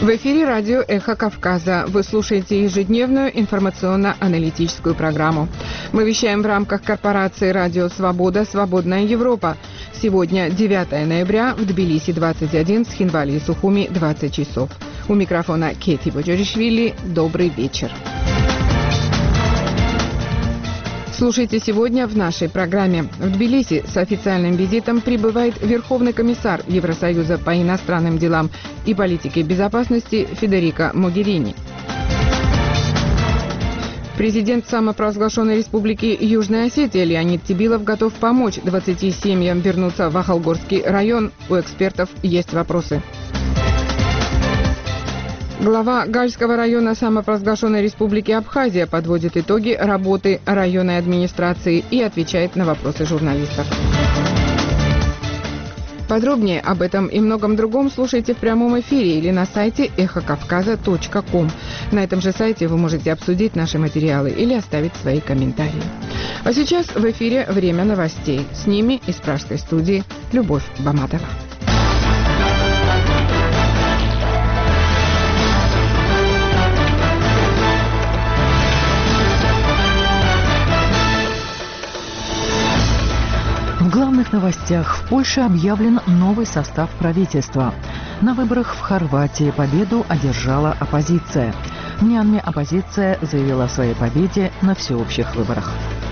В эфире радио «Эхо Кавказа». Вы слушаете ежедневную информационно-аналитическую программу. Мы вещаем в рамках корпорации «Радио Свобода. Свободная Европа». Сегодня 9 ноября, в Тбилиси 21, в Схинвали и Сухуми 20 часов. У микрофона Кети Боджоришвили. Добрый вечер. Слушайте сегодня в нашей программе. В Тбилиси с официальным визитом прибывает Верховный комиссар Евросоюза по иностранным делам и политике безопасности Федерико Могерини. Президент самопровозглашенной республики Южная Осетия Леонид Тибилов готов помочь 20 семьям вернуться в Ахалгорский район. У экспертов есть вопросы. Глава Гальского района самопровозглашенной республики Абхазия подводит итоги работы районной администрации и отвечает на вопросы журналистов. Подробнее об этом и многом другом слушайте в прямом эфире или на сайте эхокавказа.ком. На этом же сайте вы можете обсудить наши материалы или оставить свои комментарии. А сейчас в эфире время новостей. С ними из пражской студии Любовь Баматова. В главных новостях: в Польше объявлен новый состав правительства. На выборах в Хорватии победу одержала оппозиция. В Мьянме оппозиция заявила о своей победе на всеобщих выборах.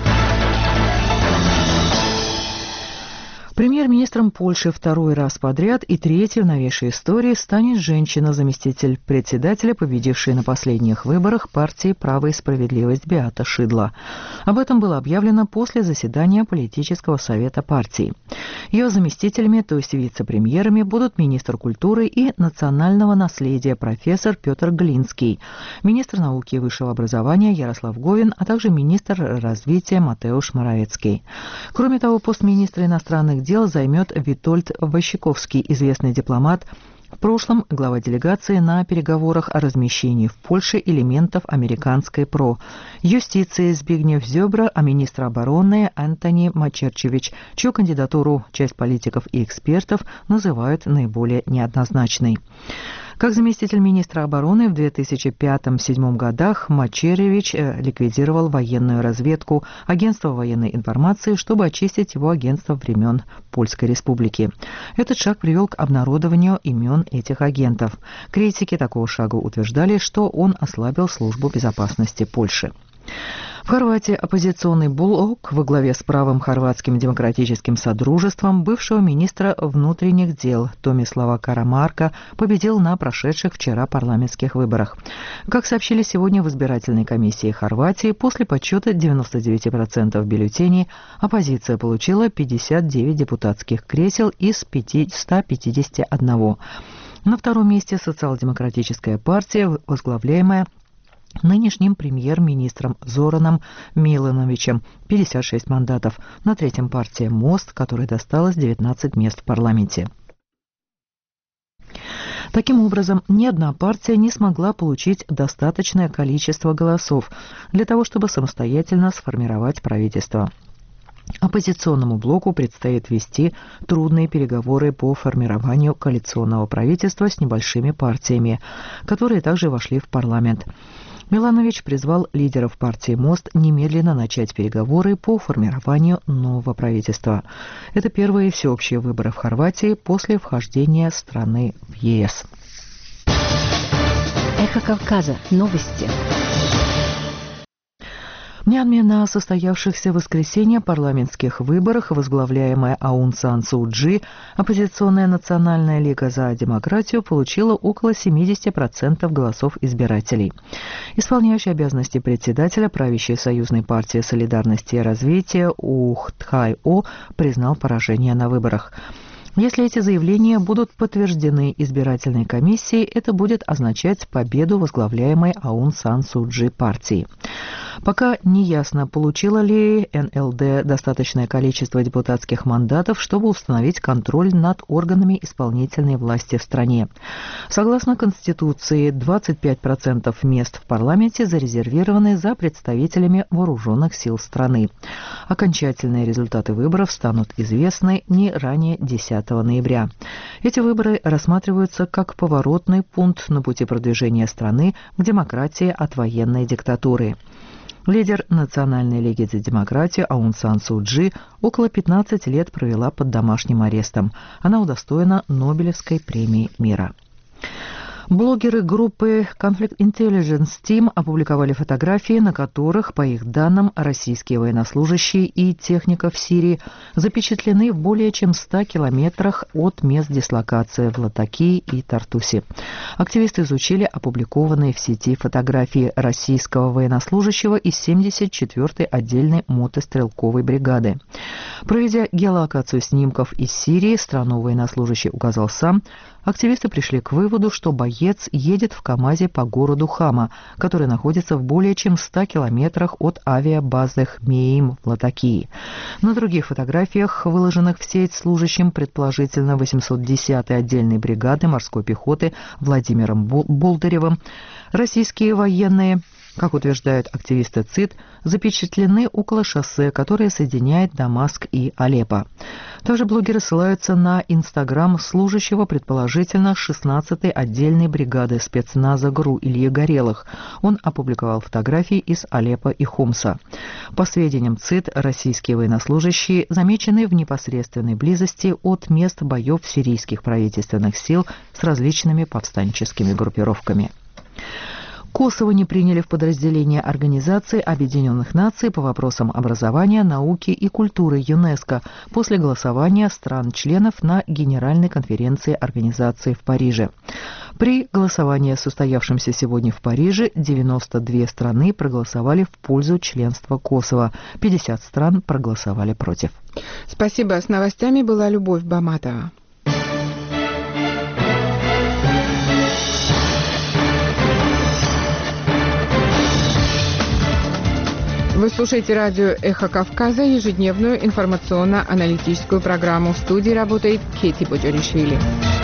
Премьер-министром Польши второй раз подряд и третий в новейшей истории станет женщина, заместитель председателя, победившей на последних выборах партии «Право и справедливость» Беата Шидла. Об этом было объявлено после заседания политического совета партии. Ее заместителями, то есть вице-премьерами, будут министр культуры и национального наследия профессор Петр Глинский, министр науки и высшего образования Ярослав Говин, а также министр развития Матеуш Моравецкий. Кроме того, пост министра иностранных дел займет Витольд Ващиковский, известный дипломат, в прошлом глава делегации на переговорах о размещении в Польше элементов американской ПРО, юстиции Збигнев Зёбра, а министра обороны Антони Мачерчевич, чью кандидатуру часть политиков и экспертов называют наиболее неоднозначной. Как заместитель министра обороны в 2005-2007 годах Мачеревич ликвидировал военную разведку, агентство военной информации, чтобы очистить его агентство времен Польской Республики. Этот шаг привел к обнародованию имен этих агентов. Критики такого шага утверждали, что он ослабил службу безопасности Польши. В Хорватии оппозиционный блок во главе с правым хорватским демократическим содружеством бывшего министра внутренних дел Томислава Карамарка победил на прошедших вчера парламентских выборах. Как сообщили сегодня в избирательной комиссии Хорватии, после подсчета 99% бюллетеней оппозиция получила 59 депутатских кресел из 151. На втором месте социал-демократическая партия, возглавляемая нынешним премьер-министром Зораном Милановичем, 56 мандатов. На третьем партия «Мост», которой досталось 19 мест в парламенте. Таким образом, ни одна партия не смогла получить достаточное количество голосов для того, чтобы самостоятельно сформировать правительство. Оппозиционному блоку предстоит вести трудные переговоры по формированию коалиционного правительства с небольшими партиями, которые также вошли в парламент. Миланович призвал лидеров партии «Мост» немедленно начать переговоры по формированию нового правительства. Это первые всеобщие выборы в Хорватии после вхождения страны в ЕС. Эхо Кавказа. Новости. В Мьянме на состоявшихся в воскресенье парламентских выборах, возглавляемая Аун Сан Су Чжи, оппозиционная Национальная лига за демократию получила около 70% голосов избирателей. Исполняющий обязанности председателя правящей союзной партии солидарности и развития Ух Тхай О признал поражение на выборах. Если эти заявления будут подтверждены избирательной комиссией, это будет означать победу возглавляемой Аун Сан Су Чжи партии. Пока не ясно, получила ли НЛД достаточное количество депутатских мандатов, чтобы установить контроль над органами исполнительной власти в стране. Согласно Конституции, 25% мест в парламенте зарезервированы за представителями вооруженных сил страны. Окончательные результаты выборов станут известны не ранее 10 9 ноября. Эти выборы рассматриваются как поворотный пункт на пути продвижения страны к демократии от военной диктатуры. Лидер Национальной лиги за демократию Аун Сан Су Чжи около 15 лет провела под домашним арестом. Она удостоена Нобелевской премии мира. Блогеры группы Conflict Intelligence Team опубликовали фотографии, на которых, по их данным, российские военнослужащие и техника в Сирии запечатлены в более чем 100 километрах от мест дислокации в Латакии и Тартусе. Активисты изучили опубликованные в сети фотографии российского военнослужащего из 74-й отдельной мотострелковой бригады. Проведя геолокацию снимков из Сирии, страну военнослужащий указал сам, активисты пришли к выводу, что боец едет в КАМАЗе по городу Хама, который находится в более чем 100 километрах от авиабазы Хмеим в Латакии. На других фотографиях, выложенных в сеть служащим, предположительно 810-й отдельной бригады морской пехоты Владимиром Болдыревым, российские военные, как утверждают активисты ЦИД, запечатлены около шоссе, которое соединяет Дамаск и Алеппо. Также блогеры ссылаются на Инстаграм служащего, предположительно, 16-й отдельной бригады спецназа ГРУ Ильи Горелых. Он опубликовал фотографии из Алеппо и Хомса. По сведениям ЦИД, российские военнослужащие замечены в непосредственной близости от мест боев сирийских правительственных сил с различными повстанческими группировками. Косово не приняли в подразделение Организации Объединенных Наций по вопросам образования, науки и культуры ЮНЕСКО после голосования стран-членов на Генеральной конференции организации в Париже. При голосовании, состоявшемся сегодня в Париже, 92 страны проголосовали в пользу членства Косово, 50 стран проголосовали против. Спасибо. С новостями была Любовь Баматова. Вы слушаете радио «Эхо Кавказа», ежедневную информационно-аналитическую программу. В студии работает Кети Боджоришвили.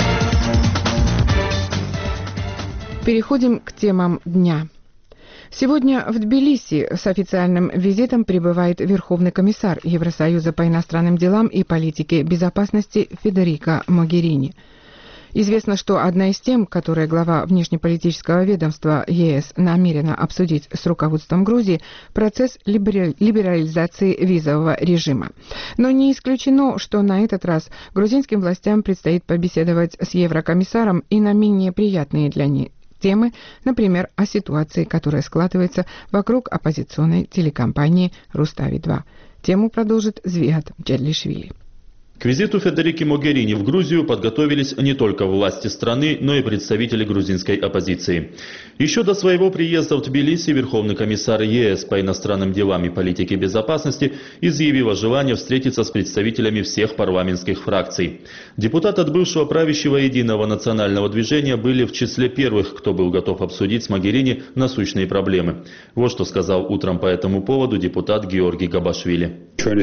Переходим к темам дня. Сегодня в Тбилиси с официальным визитом прибывает Верховный комиссар Евросоюза по иностранным делам и политике безопасности Федерико Могерини. Известно, что одна из тем, которые глава внешнеполитического ведомства ЕС намерена обсудить с руководством Грузии, процесс либерализации визового режима. Но не исключено, что на этот раз грузинским властям предстоит побеседовать с еврокомиссаром и на менее приятные для них темы, например, о ситуации, которая складывается вокруг оппозиционной телекомпании «Рустави-2». Тему продолжит Звиат Джедлишвили. К визиту Федерики Могерини в Грузию подготовились не только власти страны, но и представители грузинской оппозиции. Еще до своего приезда в Тбилиси Верховный комиссар ЕС по иностранным делам и политике безопасности изъявил о желании встретиться с представителями всех парламентских фракций. Депутаты от бывшего правящего Единого национального движения были в числе первых, кто был готов обсудить с Могерини насущные проблемы. Вот что сказал утром по этому поводу депутат Георгий Габашвили.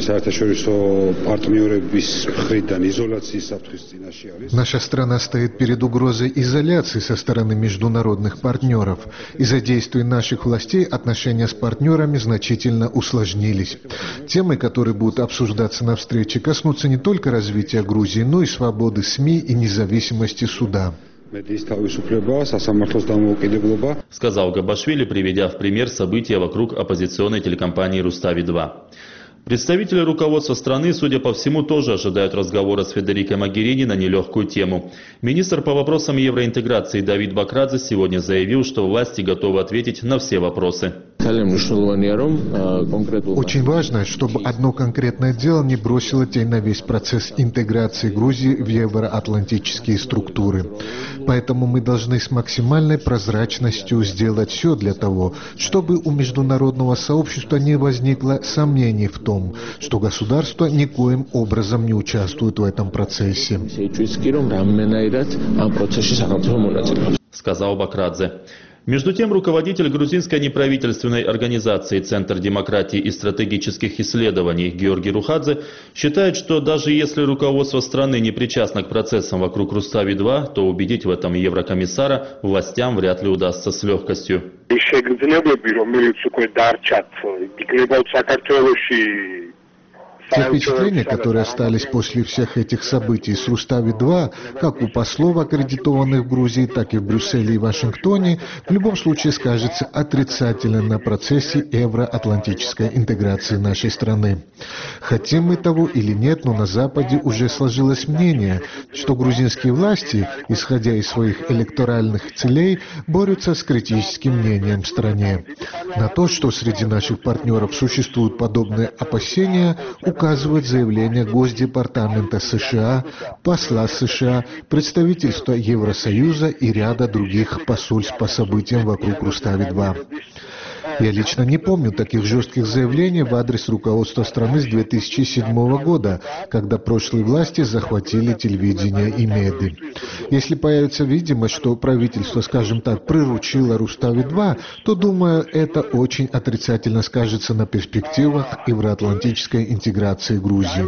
Наша страна стоит перед угрозой изоляции со стороны международных партнеров. Из-за действий наших властей отношения с партнерами значительно усложнились. Темы, которые будут обсуждаться на встрече, коснутся не только развития Грузии, но и свободы СМИ и независимости суда. Сказал Габашвили, приведя в пример события вокруг оппозиционной телекомпании «Рустави-2». Представители руководства страны, судя по всему, тоже ожидают разговора с Федерико Могерини на нелегкую тему. Министр по вопросам евроинтеграции Давид Бакрадзе сегодня заявил, что власти готовы ответить на все вопросы. Очень важно, чтобы одно конкретное дело не бросило тень на весь процесс интеграции Грузии в евроатлантические структуры. Поэтому мы должны с максимальной прозрачностью сделать все для того, чтобы у международного сообщества не возникло сомнений в том, что государство никоим образом не участвует в этом процессе. Сказал Бакрадзе. Между тем, руководитель грузинской неправительственной организации «Центр демократии и стратегических исследований» Георгий Рухадзе считает, что даже если руководство страны не причастно к процессам вокруг Рустави-2, то убедить в этом еврокомиссара властям вряд ли удастся с легкостью. Те впечатления, которые остались после всех этих событий с Рустави-2, как у послов, аккредитованных в Грузии, так и в Брюсселе и Вашингтоне, в любом случае скажется отрицательно на процессе евроатлантической интеграции нашей страны. Хотим мы того или нет, но на Западе уже сложилось мнение, что грузинские власти, исходя из своих электоральных целей, борются с критическим мнением в стране. На то, что среди наших партнеров существуют подобные опасения, указывают заявления Госдепартамента США, посла США, представительства Евросоюза и ряда других посольств по событиям вокруг Рустави-2. Я лично не помню таких жестких заявлений в адрес руководства страны с 2007 года, когда прошлые власти захватили телевидение и медиа. Если появится видимость, что правительство, скажем так, приручило Рустави-2, то, думаю, это очень отрицательно скажется на перспективах евроатлантической интеграции Грузии.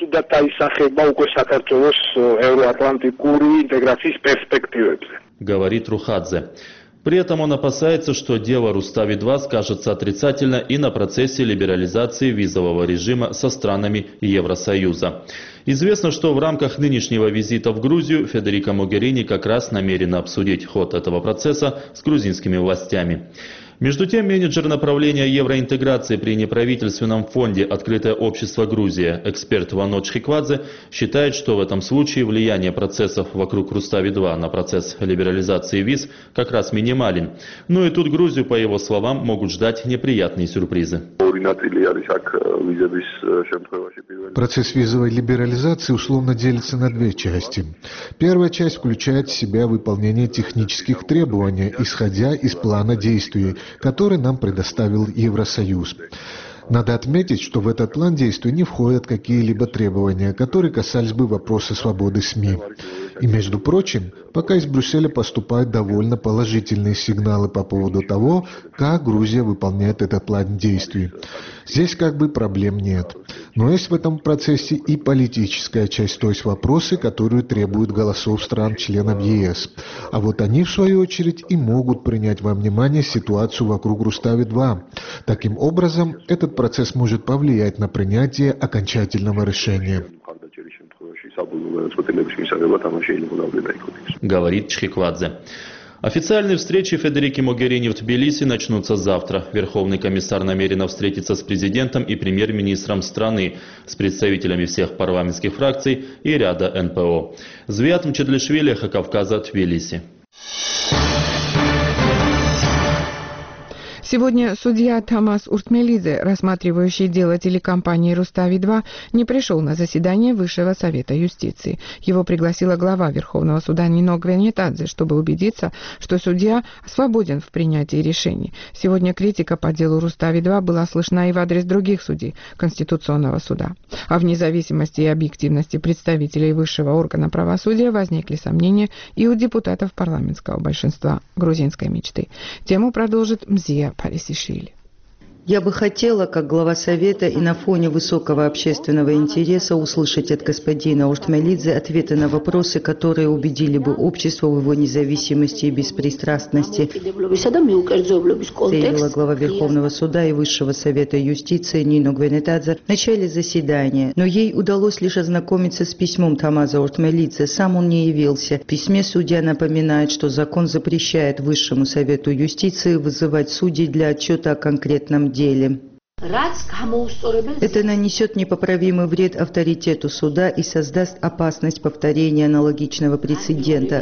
Говорит Рухадзе. При этом он опасается, что дело Рустави-2 скажется отрицательно и на процессе либерализации визового режима со странами Евросоюза. Известно, что в рамках нынешнего визита в Грузию Федерико Могерини как раз намерена обсудить ход этого процесса с грузинскими властями. Между тем, менеджер направления евроинтеграции при неправительственном фонде «Открытое общество Грузия» эксперт Вано Чхиквадзе считает, что в этом случае влияние процессов вокруг Рустави-2 на процесс либерализации виз как раз минимален. Но и тут Грузию, по его словам, могут ждать неприятные сюрпризы. Процесс визовой либерализации условно делится на две части. Первая часть включает в себя выполнение технических требований, исходя из плана действий, который нам предоставил Евросоюз. Надо отметить, что в этот план действий не входят какие-либо требования, которые касались бы вопроса свободы СМИ. И, между прочим, пока из Брюсселя поступают довольно положительные сигналы по поводу того, как Грузия выполняет этот план действий. Здесь как бы проблем нет. Но есть в этом процессе и политическая часть, то есть вопросы, которые требуют голосов стран-членов ЕС. А вот они, в свою очередь, и могут принять во внимание ситуацию вокруг Рустави-2. Таким образом, этот процесс может повлиять на принятие окончательного решения. Говорит Чхиквадзе. Официальные встречи Федерики Могерини в Тбилиси начнутся завтра. Верховный комиссар намерена встретиться с президентом и премьер-министром страны, с представителями всех парламентских фракций и ряда НПО. Звиат Мчедлишвили, Кавказа, Тбилиси. Сегодня судья Тамас Уртмелидзе, рассматривающий дело телекомпании «Рустави-2», не пришел на заседание Высшего совета юстиции. Его пригласила глава Верховного суда Нино Гвенетадзе, чтобы убедиться, что судья свободен в принятии решений. Сегодня критика по делу «Рустави-2» была слышна и в адрес других судей Конституционного суда. А в независимости и объективности представителей высшего органа правосудия возникли сомнения и у депутатов парламентского большинства грузинской мечты. Тему продолжит Мзия Парисишвили. Я бы хотела, как глава Совета и на фоне высокого общественного интереса, услышать от господина Уртмелидзе ответы на вопросы, которые убедили бы общество в его независимости и беспристрастности, заявила глава Верховного суда и Высшего Совета юстиции Нино Гвенетадзе в начале заседания. Но ей удалось лишь ознакомиться с письмом Тамаза Уртмелидзе, сам он не явился. В письме судья напоминает, что закон запрещает Высшему Совету юстиции вызывать судей для отчета о конкретном деле. Это нанесет непоправимый вред авторитету суда и создаст опасность повторения аналогичного прецедента,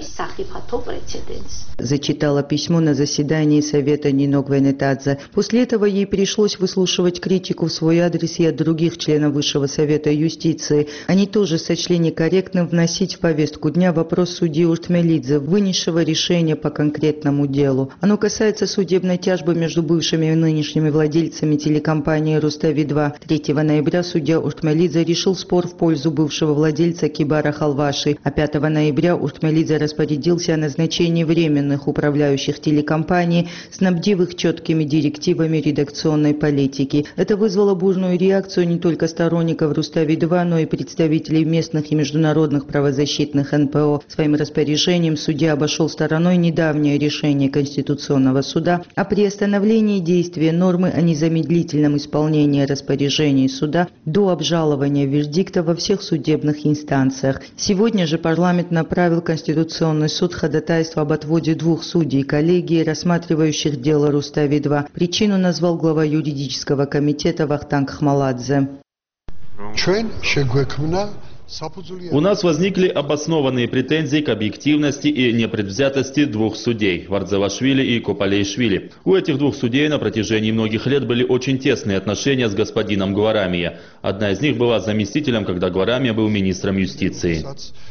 зачитала письмо на заседании Совета Нино Гвенетадзе. После этого ей пришлось выслушивать критику в свой адрес и от других членов Высшего Совета юстиции. Они тоже сочли некорректным вносить в повестку дня вопрос судьи Уртмелидзе, вынесшего решение по конкретному делу. Оно касается судебной тяжбы между бывшими и нынешними владельцами телекомпании Рустави-2. 3 ноября судья Уртмелидзе решил спор в пользу бывшего владельца Кибара Халваши, а 5 ноября Уртмелидзе распорядился о назначении временных управляющих телекомпаний, снабдив их четкими директивами редакционной политики. Это вызвало бурную реакцию не только сторонников Рустави-2, но и представителей местных и международных правозащитных НПО. Своим распоряжением судья обошел стороной недавнее решение Конституционного суда о приостановлении действия нормы о незамедлительном моментом исполнения распоряжений суда до обжалования вердикта во всех судебных инстанциях. Сегодня же парламент направил в Конституционный суд ходатайство об отводе 2 судей коллегии, рассматривающих дело Рустави-2. Причину назвал глава юридического комитета Вахтанг Хмаладзе. У нас возникли обоснованные претензии к объективности и непредвзятости 2 судей – Вардзавашвили и Копалейшвили. У этих 2 судей на протяжении многих лет были очень тесные отношения с господином Гварамия. Одна из них была заместителем, когда Гварамия был министром юстиции.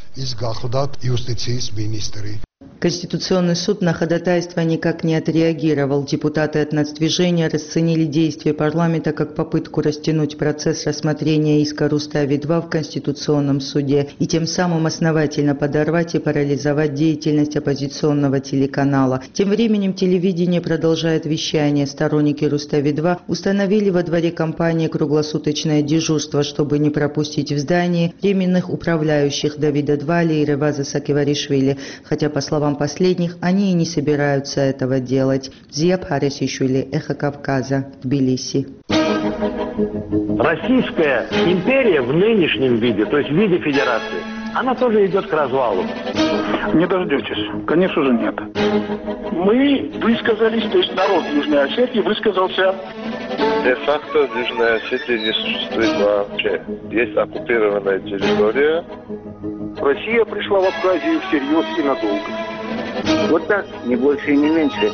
Конституционный суд на ходатайство никак не отреагировал. Депутаты от нацдвижения расценили действия парламента как попытку растянуть процесс рассмотрения иска Рустави-2 в Конституционном суде и тем самым основательно подорвать и парализовать деятельность оппозиционного телеканала. Тем временем телевидение продолжает вещание. Сторонники Рустави-2 установили во дворе компании круглосуточное дежурство, чтобы не пропустить в здании временных управляющих Давида Двали и Реваза Сакиваришвили, хотя, по словам последних, они и не собираются этого делать. Зия Паресишвили, Эхо Кавказа, Тбилиси. Российская империя в нынешнем виде, то есть в виде федерации, она тоже идет к развалу. Не дождетесь. Конечно же нет. Мы высказались, то есть народ Южной Осетии высказался. Де-факто в Южной Осетии не существует вообще. Есть оккупированная территория. Россия пришла в Абхазию всерьез и надолго. Вот так, не больше и не меньше.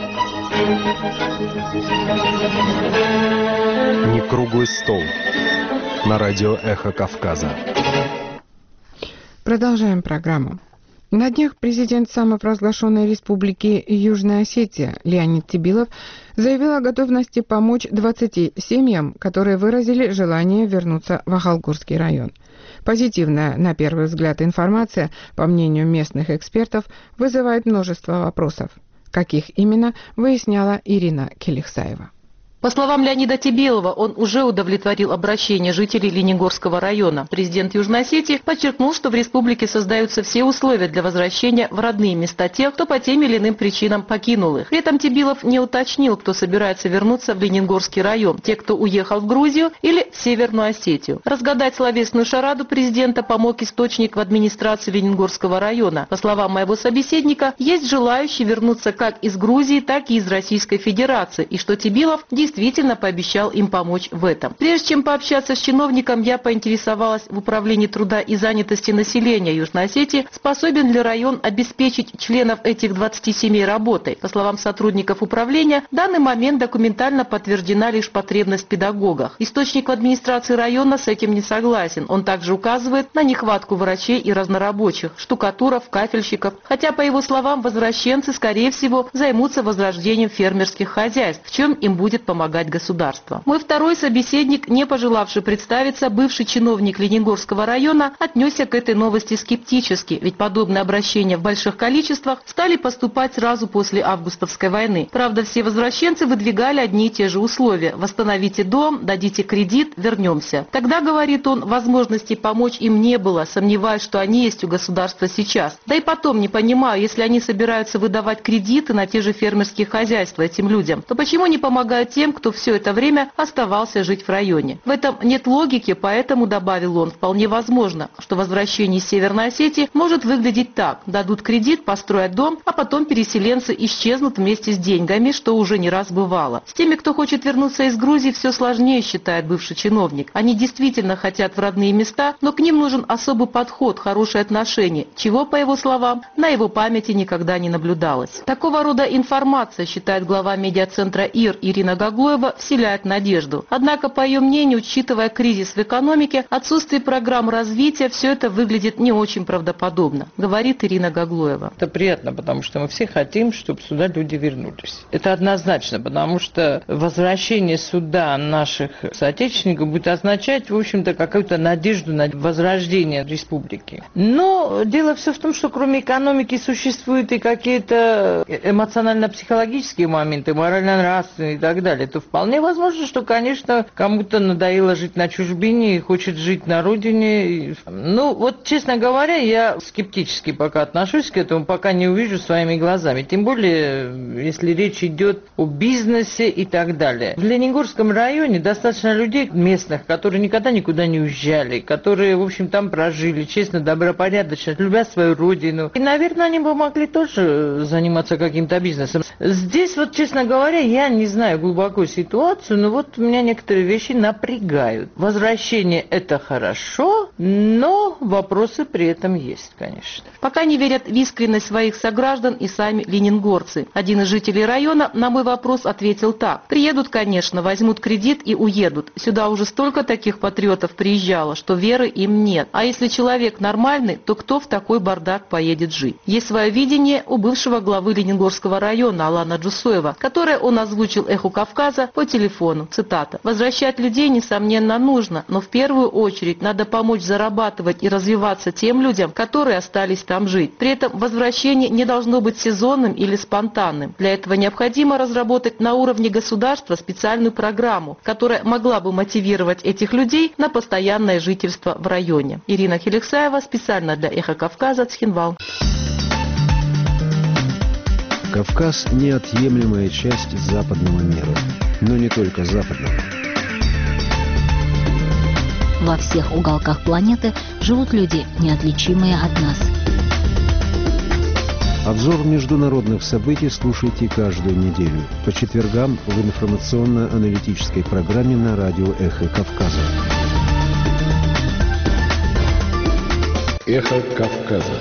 Не круглый стол. На радио «Эхо Кавказа». Продолжаем программу. На днях президент самопровозглашенной республики Южная Осетия Леонид Тебилов заявил о готовности помочь 20 семьям, которые выразили желание вернуться в Ахалгурский район. Позитивная, на первый взгляд, информация, по мнению местных экспертов, вызывает множество вопросов. Каких именно, выясняла Ирина Келихсаева. По словам Леонида Тебилова, он уже удовлетворил обращение жителей Ленигорского района. Президент Южной Осетии подчеркнул, что в республике создаются все условия для возвращения в родные места тех, кто по тем или иным причинам покинул их. При этом Тебилов не уточнил, кто собирается вернуться в Ленигорский район, те, кто уехал в Грузию или в Северную Осетию. Разгадать словесную шараду президента помог источник в администрации Ленигорского района. По словам моего собеседника, есть желающие вернуться как из Грузии, так и из Российской Федерации, и что Тебилов действительно пообещал им помочь в этом. Прежде чем пообщаться с чиновником, я поинтересовалась в Управлении труда и занятости населения Южной Осетии, способен ли район обеспечить членов этих 20 семей работой. По словам сотрудников управления, в данный момент документально подтверждена лишь потребность в педагогах. Источник в администрации района с этим не согласен. Он также указывает на нехватку врачей и разнорабочих, штукатуров, кафельщиков. Хотя, по его словам, возвращенцы, скорее всего, займутся возрождением фермерских хозяйств, в чем им будет помогать государство. Мой второй собеседник, не пожелавший представиться, бывший чиновник Ленигорского района, отнесся к этой новости скептически, ведь подобные обращения в больших количествах стали поступать сразу после августовской войны. Правда, все возвращенцы выдвигали одни и те же условия: восстановите дом, дадите кредит, вернемся. Тогда, говорит он, возможности помочь им не было, сомневаюсь, что они есть у государства сейчас. Да и потом не понимаю, если они собираются выдавать кредиты на те же фермерские хозяйства этим людям, то почему не помогают тем, кто все это время оставался жить в районе? В этом нет логики, поэтому, добавил он, вполне возможно, что возвращение из Северной Осетии может выглядеть так: дадут кредит, построят дом, а потом переселенцы исчезнут вместе с деньгами, что уже не раз бывало. С теми, кто хочет вернуться из Грузии, все сложнее, считает бывший чиновник. Они действительно хотят в родные места, но к ним нужен особый подход, хорошее отношение, чего, по его словам, на его памяти никогда не наблюдалось. Такого рода информация, считает глава медиацентра ИР Ирина Гаглоева, вселяет надежду. Однако, по ее мнению, учитывая кризис в экономике, отсутствие программ развития, все это выглядит не очень правдоподобно, говорит Ирина Гаглоева. Это приятно, потому что мы все хотим, чтобы сюда люди вернулись. Это однозначно, потому что возвращение сюда наших соотечественников будет означать, в общем-то, какую-то надежду на возрождение республики. Но дело все в том, что кроме экономики существуют и какие-то эмоционально-психологические моменты, морально-нравственные и так далее. то вполне возможно, что, конечно, кому-то надоело жить на чужбине и хочет жить на родине. Ну, вот, честно говоря, я скептически пока отношусь к этому, пока не увижу своими глазами. Тем более, если речь идет о бизнесе и так далее. В Лениногорском районе достаточно людей местных, которые никогда никуда не уезжали, которые, в общем, там прожили, честно, добропорядочно, любят свою родину. И, наверное, они бы могли тоже заниматься каким-то бизнесом. Здесь, вот, честно говоря, я не знаю глубоко ситуацию, но вот меня некоторые вещи напрягают. Возвращение – это хорошо, но вопросы при этом есть, конечно. Пока не верят в искренность своих сограждан и сами ленингорцы. Один из жителей района на мой вопрос ответил так. Приедут, конечно, возьмут кредит и уедут. Сюда уже столько таких патриотов приезжало, что веры им нет. А если человек нормальный, то кто в такой бардак поедет жить? Есть свое видение у бывшего главы Лениногорского района Алана Джусоева, которое он озвучил «Эху Кавказа» по телефону. Цитата. «Возвращать людей, несомненно, нужно, но в первую очередь надо помочь зарабатывать и развиваться тем людям, которые остались там жить. При этом возвращение не должно быть сезонным или спонтанным. Для этого необходимо разработать на уровне государства специальную программу, которая могла бы мотивировать этих людей на постоянное жительство в районе». Ирина Хелексаева специально для «Эхо Кавказа», Цхинвал. Кавказ – неотъемлемая часть западного мира, но не только западного. Во всех уголках планеты живут люди, неотличимые от нас. Обзор международных событий слушайте каждую неделю по четвергам в информационно-аналитической программе на радио «Эхо Кавказа». «Эхо Кавказа».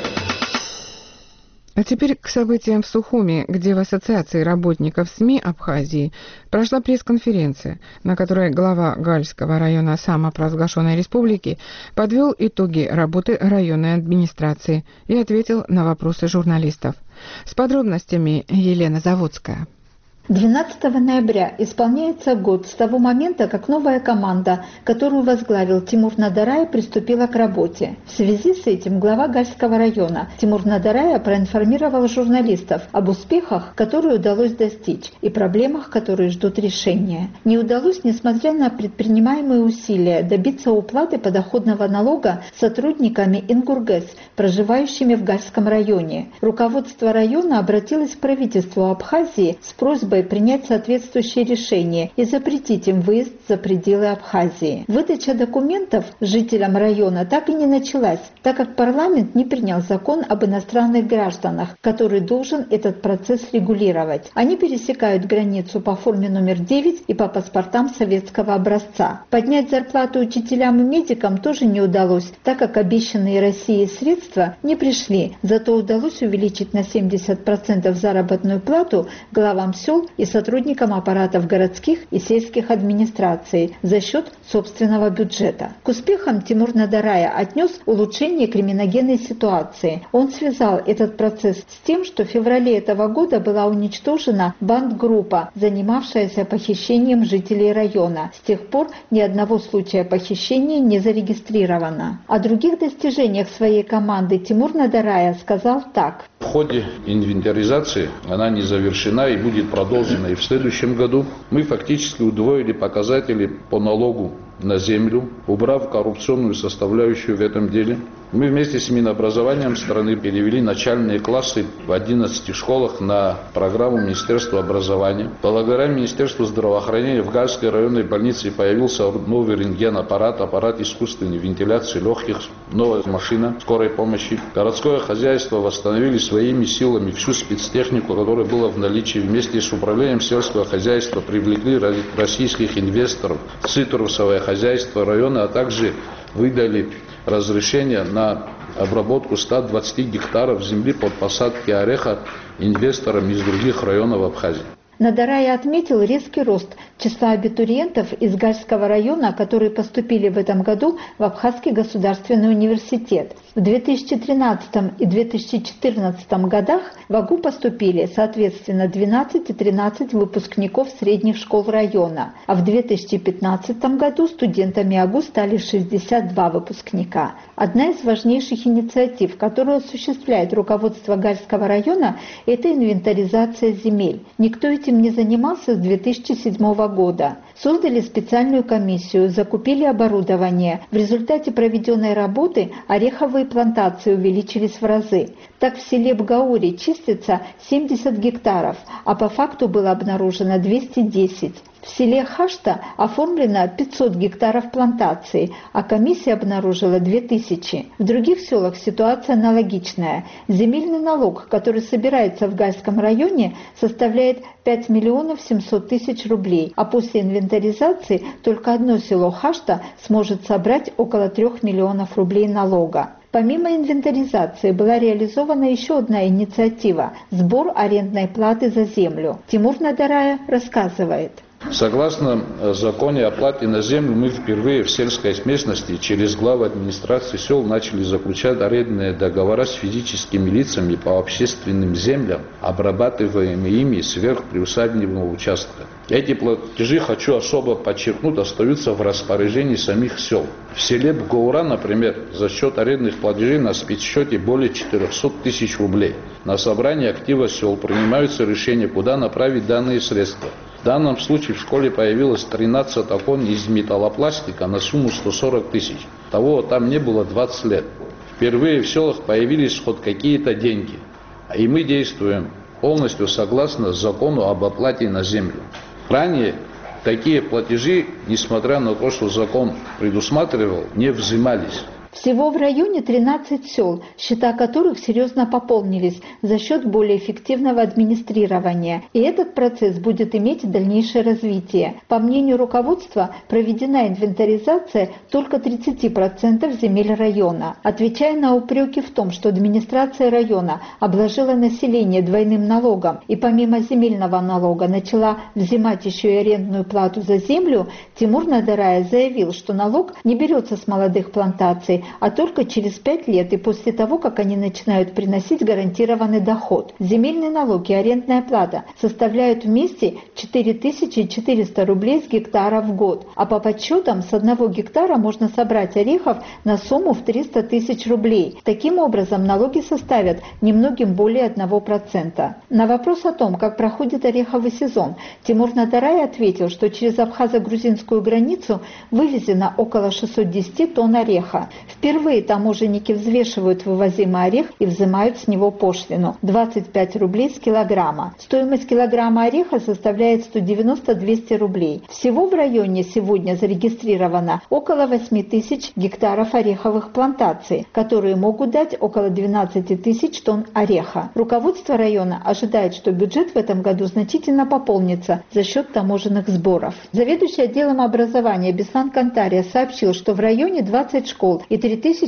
А теперь к событиям в Сухуми, где в Ассоциации работников СМИ Абхазии прошла пресс-конференция, на которой глава Гальского района самопровозглашенной республики подвел итоги работы районной администрации и ответил на вопросы журналистов. С подробностями Елена Заводская. 12 ноября исполняется год с того момента, как новая команда, которую возглавил Тимур Надарай, приступила к работе. В связи с этим глава Гальского района Тимур Надарай проинформировал журналистов об успехах, которые удалось достичь, и проблемах, которые ждут решения. Не удалось, несмотря на предпринимаемые усилия, добиться уплаты подоходного налога сотрудниками Ингургэс, проживающими в Гальском районе. Руководство района обратилось к правительству Абхазии с просьбой принять соответствующее решение и запретить им выезд за пределы Абхазии. Выдача документов жителям района так и не началась, так как парламент не принял закон об иностранных гражданах, который должен этот процесс регулировать. Они пересекают границу по форме номер 9 и по паспортам советского образца. Поднять зарплату учителям и медикам тоже не удалось, так как обещанные Россией средства не пришли, зато удалось увеличить на 70% заработную плату главам сел и сотрудникам аппаратов городских и сельских администраций за счет собственного бюджета. К успехам Тимур Надарая отнес улучшение криминогенной ситуации. Он связал этот процесс с тем, что в феврале этого года была уничтожена бандгруппа, занимавшаяся похищением жителей района. С тех пор ни одного случая похищения не зарегистрировано. О других достижениях своей команды Тимур Надарая сказал так. В ходе инвентаризации она не завершена и будет продолжена и в следующем году. Мы фактически удвоили показатели по налогу на землю, убрав коррупционную составляющую в этом деле. Мы вместе с Минобразованием страны перевели начальные классы в 11 школах на программу Министерства образования. Благодаря Министерству здравоохранения в Гальской районной больнице появился новый рентген-аппарат, аппарат искусственной вентиляции легких, новая машина скорой помощи. Городское хозяйство восстановили своими силами всю спецтехнику, которая была в наличии. Вместе с управлением сельского хозяйства привлекли российских инвесторов, цитрусовое хозяйство района, а также выдали разрешение на обработку 120 гектаров земли под посадки ореха инвесторам из других районов Абхазии. Надарай отметил резкий рост числа абитуриентов из Гальского района, которые поступили в этом году в Абхазский государственный университет. В 2013 и 2014 годах в АГУ поступили, соответственно, 12 и 13 выпускников средних школ района, а в 2015 году студентами АГУ стали 62 выпускника. Одна из важнейших инициатив, которую осуществляет руководство Гальского района, это инвентаризация земель. Никто эти этим не занимался с 2007 года. Создали специальную комиссию, закупили оборудование. В результате проведенной работы ореховые плантации увеличились в разы. Так в селе Бгаури чистится 70 гектаров, а по факту было обнаружено 210. В селе Хашта оформлено 500 гектаров плантаций, а комиссия обнаружила 2000. В других селах ситуация аналогичная. Земельный налог, который собирается в Гальском районе, составляет 5 миллионов 700 тысяч рублей, а после инвентаризации только одно село Хашта сможет собрать около 3 миллионов рублей налога. Помимо инвентаризации была реализована еще одна инициатива – сбор арендной платы за землю. Тимур Надарая рассказывает. Согласно закону о плате на землю, мы впервые в сельской местности через главы администрации сел начали заключать арендные договора с физическими лицами по общественным землям, обрабатываемыми ими сверхприусадебного участка. Эти платежи, хочу особо подчеркнуть, остаются в распоряжении самих сел. В селе Бгаура, например, за счет арендных платежей на спецсчете более 400 тысяч рублей. На собрании актива сел принимаются решения, куда направить данные средства. В данном случае в школе появилось 13 окон из металлопластика на сумму 140 тысяч. Того там не было 20 лет. Впервые в селах появились хоть какие-то деньги. И мы действуем полностью согласно закону об оплате на землю. Ранее такие платежи, несмотря на то, что закон предусматривал, не взимались. Всего в районе 13 сел, счета которых серьезно пополнились за счет более эффективного администрирования. И этот процесс будет иметь дальнейшее развитие. По мнению руководства, проведена инвентаризация только 30% земель района. Отвечая на упреки в том, что администрация района обложила население двойным налогом и помимо земельного налога начала взимать еще и арендную плату за землю, Тимур Надарая заявил, что налог не берется с молодых плантаций, а только через 5 лет и после того, как они начинают приносить гарантированный доход. Земельный налог и арендная плата составляют вместе 4400 рублей с гектара в год, а по подсчетам с 1 гектара можно собрать орехов на сумму в 300 тысяч рублей. Таким образом, налоги составят немногим более 1%. На вопрос о том, как проходит ореховый сезон, Тимур Надарай ответил, что через абхазо-грузинскую границу вывезено около 610 тонн ореха. Впервые таможенники взвешивают вывозимый орех и взимают с него пошлину – 25 рублей с килограмма. Стоимость килограмма ореха составляет 190-200 рублей. Всего в районе сегодня зарегистрировано около 8 тысяч гектаров ореховых плантаций, которые могут дать около 12 тысяч тонн ореха. Руководство района ожидает, что бюджет в этом году значительно пополнится за счет таможенных сборов. Заведующий отделом образования Беслан Кантария сообщил, что в районе 20 школ и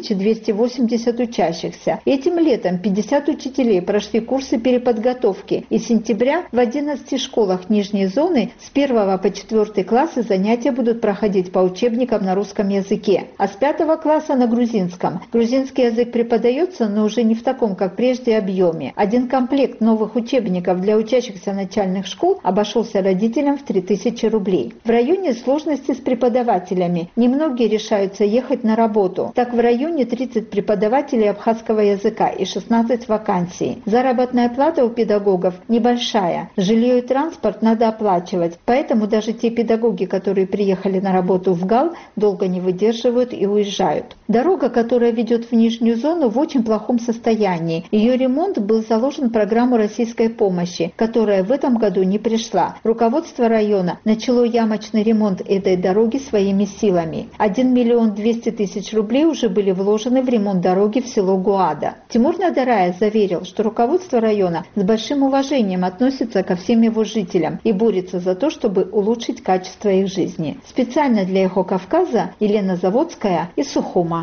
3280 учащихся. Этим летом 50 учителей прошли курсы переподготовки, и с сентября в 11 школах нижней зоны с 1 по 4 классы занятия будут проходить по учебникам на русском языке, а с 5 класса на грузинском. Грузинский язык преподается, но уже не в таком, как прежде, объеме. Один комплект новых учебников для учащихся начальных школ обошелся родителям в 3000 рублей. В районе сложности с преподавателями. Немногие решаются ехать на работу. Так в районе 30 преподавателей абхазского языка и 16 вакансий. Заработная плата у педагогов небольшая. Жилье и транспорт надо оплачивать. Поэтому даже те педагоги, которые приехали на работу в ГАЛ, долго не выдерживают и уезжают. Дорога, которая ведет в нижнюю зону, в очень плохом состоянии. Ее ремонт был заложен в программу российской помощи, которая в этом году не пришла. Руководство района начало ямочный ремонт этой дороги своими силами. 1 миллион 200 тысяч рублей уже были вложены в ремонт дороги в село Гуада. Тимур Надарая заверил, что руководство района с большим уважением относится ко всем его жителям и борется за то, чтобы улучшить качество их жизни. Специально для «Эхо Кавказа» Елена Заводская из Сухума.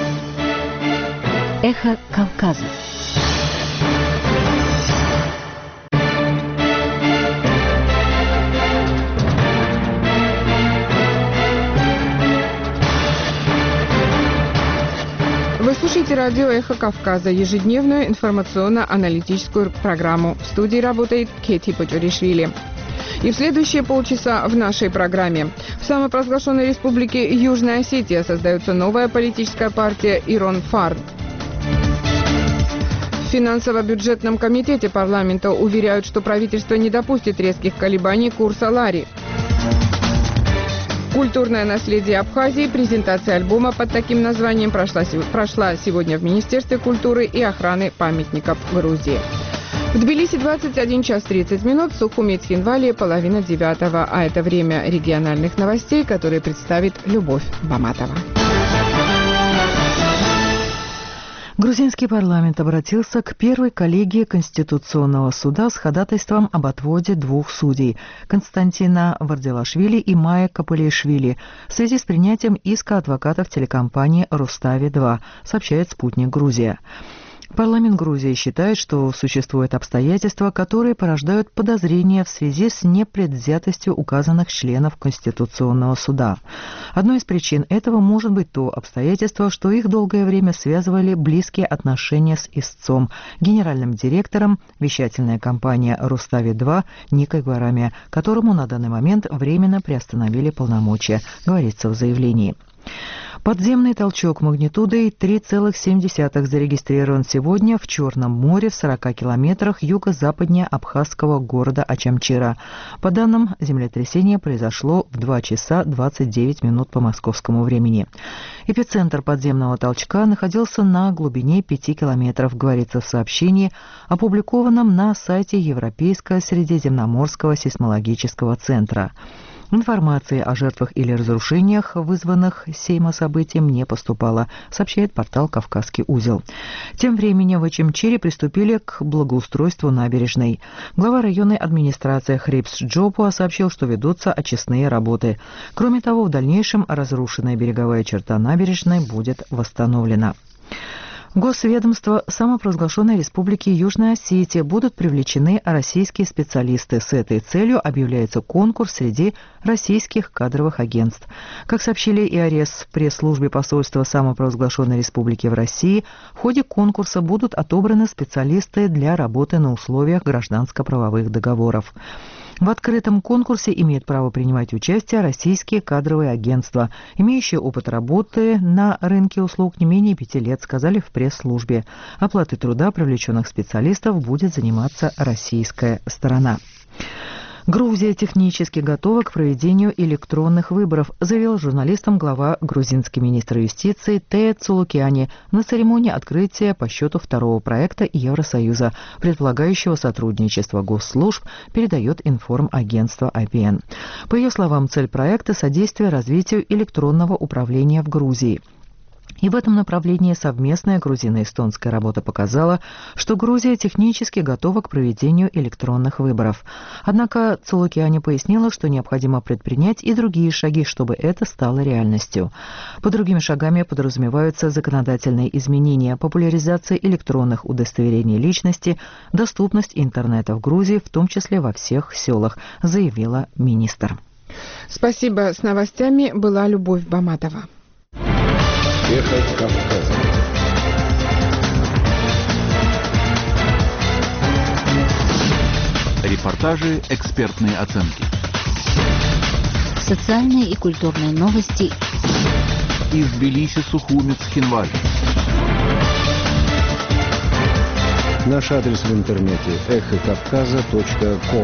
Эхо Кавказа. Вы слушаете радио «Эхо Кавказа», ежедневную информационно-аналитическую программу. В студии работает Кети Почуришвили. И в следующие полчаса в нашей программе. В самопровозглашенной республике Южная Осетия создается новая политическая партия «Ирон Фард». В финансово-бюджетном комитете парламента уверяют, что правительство не допустит резких колебаний курса лари. Культурное наследие Абхазии. Презентация альбома под таким названием прошла сегодня в Министерстве культуры и охраны памятников Грузии. В Тбилиси 21 час 30 минут, в Сухуми и Цхинвале 8:30, а это время региональных новостей, которые представит Любовь Баматова. Грузинский парламент обратился к первой коллегии Конституционного суда с ходатайством об отводе двух судей – Константина Вардилашвили и Майи Капылишвили в связи с принятием иска адвокатов телекомпании «Рустави-2», сообщает «Спутник Грузия». Парламент Грузии считает, что существуют обстоятельства, которые порождают подозрения в связи с непредвзятостью указанных членов Конституционного суда. Одной из причин этого может быть то обстоятельство, что их долгое время связывали близкие отношения с истцом, генеральным директором вещательной компании «Рустави-2» Никой Гварами, которому на данный момент временно приостановили полномочия, говорится в заявлении. Подземный толчок магнитудой 3,7 зарегистрирован сегодня в Черном море в 40 километрах юго-западнее абхазского города Ачамчира. По данным, землетрясение произошло в 2 часа 29 минут по московскому времени. Эпицентр подземного толчка находился на глубине 5 километров, говорится в сообщении, опубликованном на сайте Европейского Средиземноморского сейсмологического центра. Информации о жертвах или разрушениях, вызванных сим событием, не поступало, сообщает портал «Кавказский узел». Тем временем в Ачамчире приступили к благоустройству набережной. Глава районной администрации Хрипс Джопуа сообщил, что ведутся очистные работы. Кроме того, в дальнейшем разрушенная береговая черта набережной будет восстановлена. Госведомства самопровозглашенной Республики Южная Осетия будут привлечены российские специалисты. С этой целью объявляется конкурс среди российских кадровых агентств. Как сообщили ИАРЕС в пресс-службе посольства самопровозглашенной Республики в России, в ходе конкурса будут отобраны специалисты для работы на условиях гражданско-правовых договоров. В открытом конкурсе имеют право принимать участие российские кадровые агентства, имеющие опыт работы на рынке услуг не менее 5 лет, сказали в пресс-службе. Оплатой труда привлеченных специалистов будет заниматься российская сторона. Грузия технически готова к проведению электронных выборов, заявил журналистам глава грузинский министр юстиции Тея Цулукяни на церемонии открытия по счету второго проекта Евросоюза, предполагающего сотрудничество госслужб, передает информагентство IPN. По ее словам, цель проекта – содействие развитию электронного управления в Грузии. И в этом направлении совместная грузино-эстонская работа показала, что Грузия технически готова к проведению электронных выборов. Однако Цулукяни пояснила, что необходимо предпринять и другие шаги, чтобы это стало реальностью. Под другими шагами подразумеваются законодательные изменения, популяризация электронных удостоверений личности, доступность интернета в Грузии, в том числе во всех селах, заявила министр. Спасибо. С новостями была Любовь Баматова. Эхо Кавказа. Репортажи, экспертные оценки. Социальные и культурные новости. Из Тбилиси, Сухуми, Цхинвали. Наш адрес в интернете эхокавказа.ком.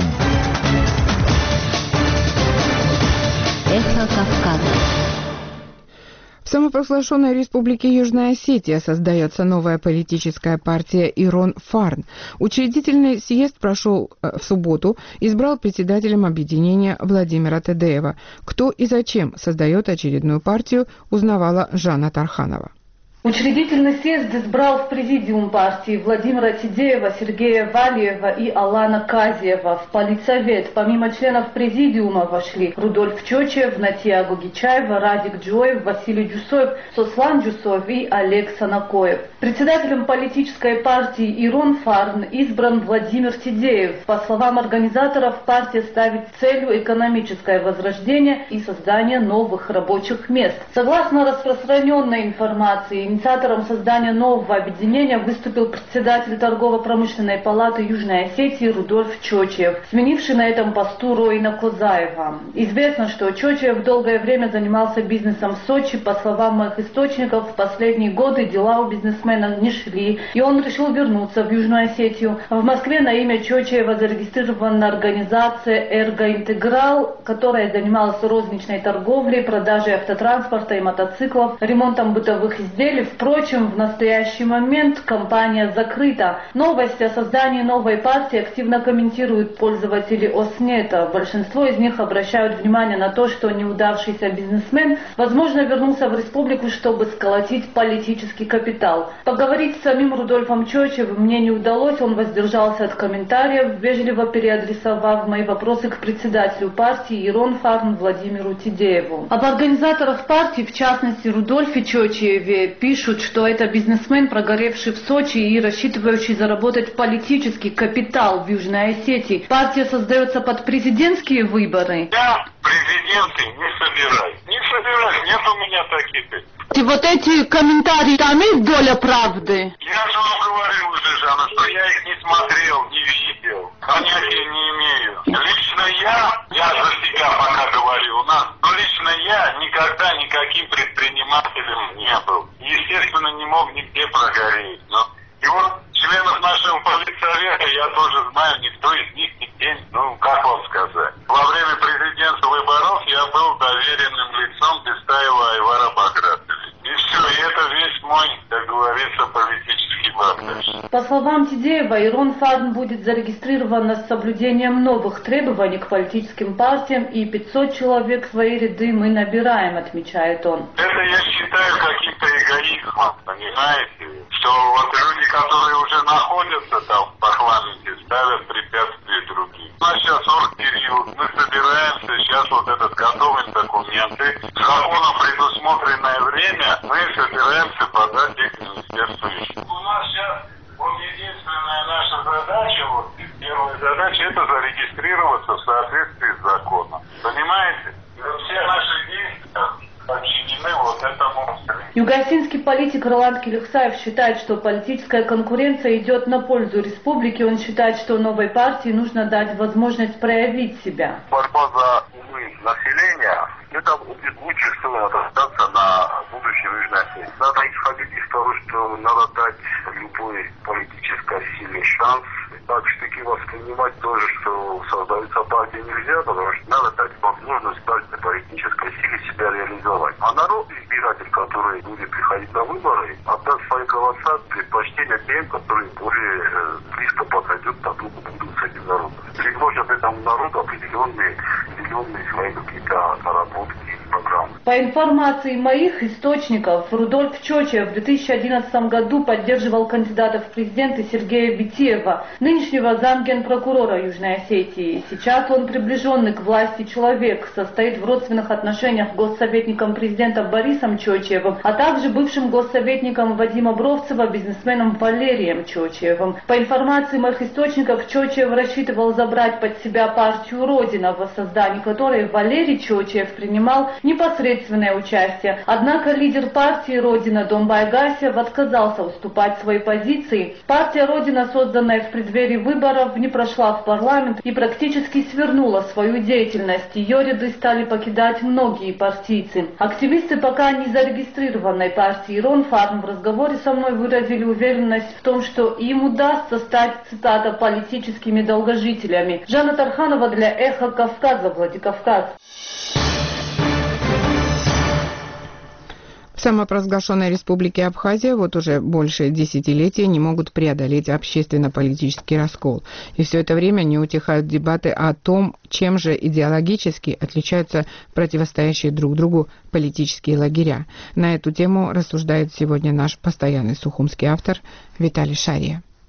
Эхо Кавказа. В самопровозглашенной Республике Южная Осетия создается новая политическая партия «Ирон Фарн». Учредительный съезд прошел в субботу, избрал председателем объединения Владимира Тедеева. Кто и зачем создает очередную партию, узнавала Жанна Тарханова. Учредительный съезд избрал в президиум партии Владимира Тедеева, Сергея Валиева и Алана Казиева. В политсовет помимо членов президиума вошли Рудольф Чочев, Натия Гогичаева, Радик Джоев, Василий Дюсоев, Сослан Дюсоев и Олег Санакоев. Председателем политической партии «Ирон Фарн» избран Владимир Тедеев. По словам организаторов, партия ставит целью экономическое возрождение и создание новых рабочих мест. Согласно распространенной информации, Инициатором создания нового объединения выступил председатель торгово-промышленной палаты Южной Осетии Рудольф Чочев, сменивший на этом посту Роина Козаева. Известно, что Чочев долгое время занимался бизнесом в Сочи. По словам моих источников, в последние годы дела у бизнесмена не шли, и он решил вернуться в Южную Осетию. В Москве на имя Чочева зарегистрирована организация «Эргоинтеграл», которая занималась розничной торговлей, продажей автотранспорта и мотоциклов, ремонтом бытовых изделий. Впрочем, в настоящий момент компания закрыта. Новости о создании новой партии активно комментируют пользователи Оснета. Большинство из них обращают внимание на то, что неудавшийся бизнесмен, возможно, вернулся в республику, чтобы сколотить политический капитал. Поговорить с самим Рудольфом Чочевым мне не удалось, он воздержался от комментариев, вежливо переадресовав мои вопросы к председателю партии Ирон Фарн Владимиру Тидееву. Об организаторах партии, в частности Рудольфе Чочеве, пишут, что это бизнесмен, прогоревший в Сочи и рассчитывающий заработать политический капитал в Южной Осетии. Партия создается под президентские выборы. Я президенты не собираюсь. Не собираюсь, нет у меня таких. И вот эти комментарии, там есть доля правды? Я же вам говорил уже, Жанна, что я их не смотрел, не видел. Понятия не имею. Лично я за себя пока говорю у нас, но лично я никогда никаким предпринимателем не был. Естественно, не мог нигде прогореть. Но и вот членов нашего политсовета я тоже знаю, никто из них нигде, как вам сказать. Во время президентских выборов я был доверенным лицом Бестаева Айвара Багратовича. И все, и это весь мой, как говорится, политический багаж. По словам Тидеева, Ирон Фарн будет зарегистрирован с соблюдением новых требований к политическим партиям, и 500 человек в свои ряды мы набираем, отмечает он. Это я считаю каким-то эгоизмом, понимаете? Что вот люди, которые уже находятся там в парламенте, ставят препятствия другим. У нас сейчас оргпериод, мы собираемся, сейчас вот этот готовим документы. Законом предусмотренное время мы собираемся подать их в Министерство еще. У нас сейчас вот единственная наша задача, вот первая задача, это зарегистрироваться в соответствии с законом. Понимаете? Все наши действия подчинены вот этому. Югосинский политик Роланд Келюксаев считает, что политическая конкуренция идет на пользу республики. Он считает, что новой партии нужно дать возможность проявить себя. Борьба за умы населения, это будет лучше всего отражаться на будущем Южной Осетии. Надо исходить из того, что надо дать любой политической силе шанс. Так что воспринимать тоже, что создается партия нельзя, потому что надо дать возможность каждой политической силе себя реализовать. А народ, избиратель, который будет приходить на выборы, отдаст свои голоса предпочтение тем, которые более близко подойдут к будут с этим народом. Предложат этому народу определенные свои какие-то наработки. По информации моих источников, Рудольф Чочев в 2011 году поддерживал кандидата в президенты Сергея Битиева, нынешнего замгенпрокурора Южной Осетии. Сейчас он приближенный к власти человек, состоит в родственных отношениях с госсоветником президента Борисом Чочевым, а также бывшим госсоветником Вадима Бровцева, бизнесменом Валерием Чочевым. По информации моих источников, Чочев рассчитывал забрать под себя партию «Родина», в создании которой Валерий Чочев принимал непосредственное участие. Однако лидер партии «Родина» Домбай Гасев отказался уступать свои позиции. Партия «Родина», созданная в преддверии выборов, не прошла в парламент и практически свернула свою деятельность. Ее ряды стали покидать многие партийцы. Активисты пока не зарегистрированной партии Ирон Фарн в разговоре со мной выразили уверенность в том, что им удастся стать, цитата, политическими долгожителями. Жанна Тарханова для «Эхо Кавказа», Владикавказ. В самопровозглашенной республике Абхазия вот уже больше десятилетия не могут преодолеть общественно-политический раскол. И все это время не утихают дебаты о том, чем же идеологически отличаются противостоящие друг другу политические лагеря. На эту тему рассуждает сегодня наш постоянный сухумский автор Виталий Шария.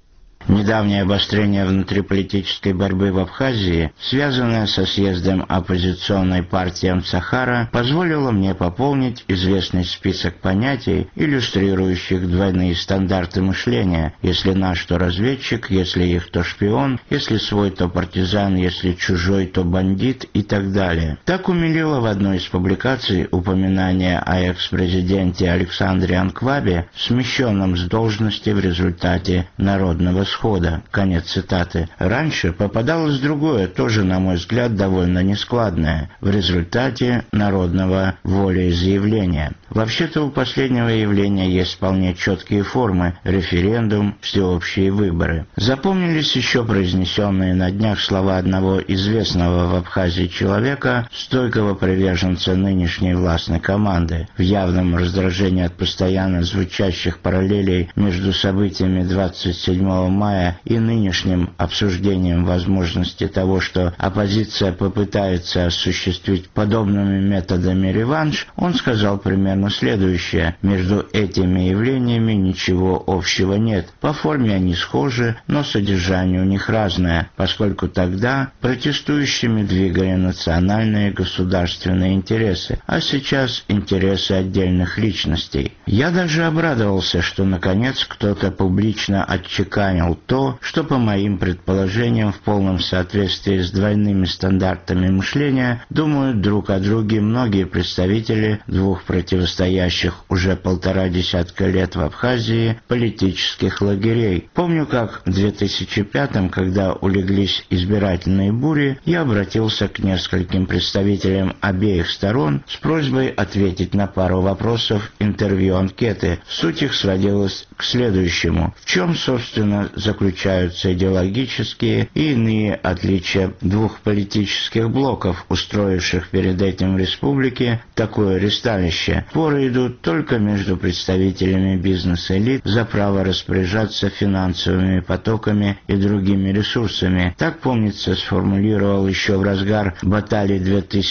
Недавнее обострение внутриполитической борьбы в Абхазии, связанное со съездом оппозиционной партии Амсахара, позволило мне пополнить известный список понятий, иллюстрирующих двойные стандарты мышления: если наш, то разведчик, если их, то шпион, если свой, то партизан, если чужой, то бандит и так далее. Так умилило в одной из публикаций упоминание о экс-президенте Александре Анквабе, смещенном с должности в результате народного схода. Конец цитаты. Раньше попадалось другое, тоже, на мой взгляд, довольно нескладное, в результате народного волеизъявления. Вообще-то у последнего явления есть вполне четкие формы: референдум, всеобщие выборы. Запомнились еще произнесенные на днях слова одного известного в Абхазии человека, стойкого приверженца нынешней властной команды. В явном раздражении от постоянно звучащих параллелей между событиями 27 мая и нынешним обсуждением возможности того, что оппозиция попытается осуществить подобными методами реванш, он сказал примерно следующее: между этими явлениями ничего общего нет. По форме они схожи, но содержание у них разное, поскольку тогда протестующими двигали национальные государственные интересы, а сейчас интересы отдельных личностей. Я даже обрадовался, что наконец кто-то публично отчеканил то, что, по моим предположениям, в полном соответствии с двойными стандартами мышления думают друг о друге многие представители двух противостоящих уже 1,5 десятка лет в Абхазии политических лагерей. Помню, как в 2005-м, когда улеглись избирательные бури, я обратился к нескольким представителям обеих сторон с просьбой ответить на пару вопросов интервью-анкеты. Суть их сводилась к следующему: в чем, собственно, заключаются идеологические и иные отличия двух политических блоков, устроивших перед этим в республике такое ристалище? Споры идут только между представителями бизнес-элит за право распоряжаться финансовыми потоками и другими ресурсами. Так, помнится, сформулировал еще в разгар баталий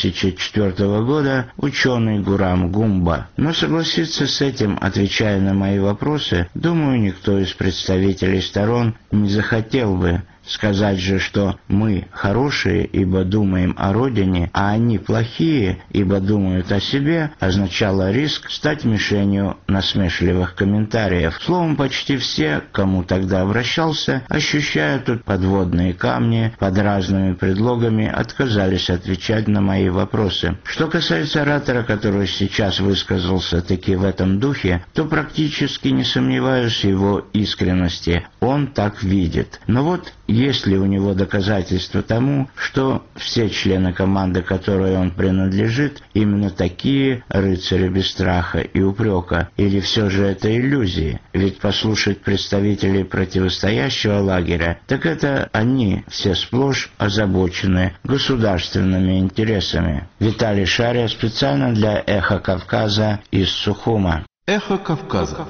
2004 года ученый Гурам Гумба. Но согласиться с этим, отвечая на мои вопросы, думаю, никто из представителей сторон не захотел бы. Сказать же, что мы хорошие, ибо думаем о родине, а они плохие, ибо думают о себе, означало риск стать мишенью насмешливых комментариев. Словом, почти все, к кому тогда обращался, ощущая тут подводные камни, под разными предлогами отказались отвечать на мои вопросы. Что касается оратора, который сейчас высказался таки в этом духе, то практически не сомневаюсь в его искренности. Он так видит. Но вот есть ли у него доказательства тому, что все члены команды, которой он принадлежит, именно такие рыцари без страха и упрека? Или все же это иллюзии? Ведь послушать представителей противостоящего лагеря, так это они все сплошь озабочены государственными интересами. Виталий Шария специально для «Эхо Кавказа» из Сухума. «Эхо Кавказа».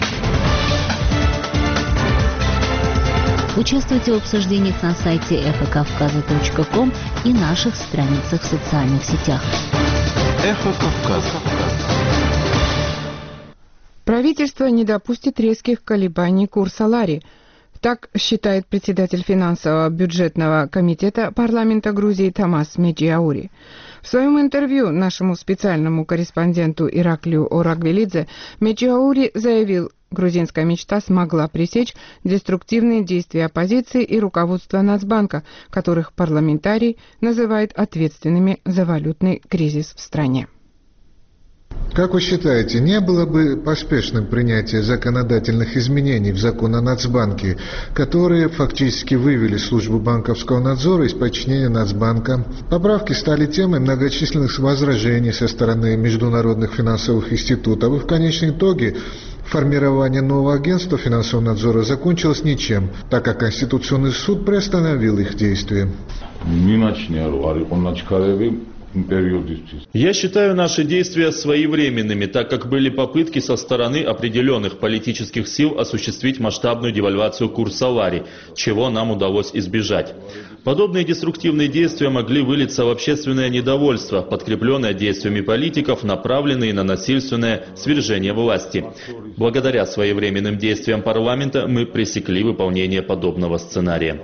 Участвуйте в обсуждениях на сайте эхокавказа.ком и наших страницах в социальных сетях. Эхо Кавказа. Правительство не допустит резких колебаний курса лари. Так считает председатель финансового бюджетного комитета парламента Грузии Тамас Меджиаури. В своем интервью нашему специальному корреспонденту Ираклию Орагвелидзе Меджиаури заявил, грузинская мечта смогла пресечь деструктивные действия оппозиции и руководства Нацбанка, которых парламентарий называет ответственными за валютный кризис в стране. Как вы считаете, не было бы поспешным принятие законодательных изменений в закон о Нацбанке, которые фактически вывели службу банковского надзора из подчинения Нацбанка? Поправки стали темой многочисленных возражений со стороны международных финансовых институтов, и в конечном итоге формирование нового агентства финансового надзора закончилось ничем, так как Конституционный суд приостановил их действия. Я считаю наши действия своевременными, так как были попытки со стороны определенных политических сил осуществить масштабную девальвацию курса лари, чего нам удалось избежать. Подобные деструктивные действия могли вылиться в общественное недовольство, подкрепленное действиями политиков, направленные на насильственное свержение власти. Благодаря своевременным действиям парламента мы пресекли выполнение подобного сценария.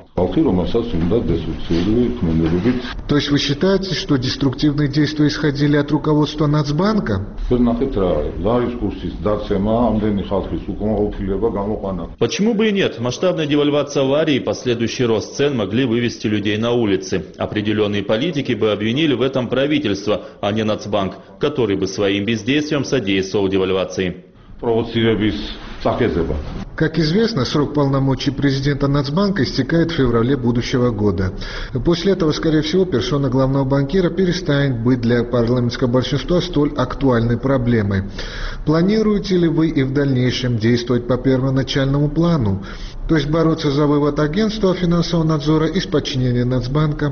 То есть вы считаете, что деструктивные действия исходили от руководства Нацбанка? Почему бы и нет? Масштабная девальвация лари и последующий рост цен могли вывести людей на улицы. Определенные политики бы обвинили в этом правительство, а не Нацбанк, который бы своим бездействием содействовал девальвации. Как известно, срок полномочий президента Нацбанка истекает в феврале будущего года. После этого, скорее всего, персона главного банкира перестанет быть для парламентского большинства столь актуальной проблемой. Планируете ли вы и в дальнейшем действовать по первоначальному плану? То есть бороться за вывод агентства финансового надзора из подчинения Нацбанка?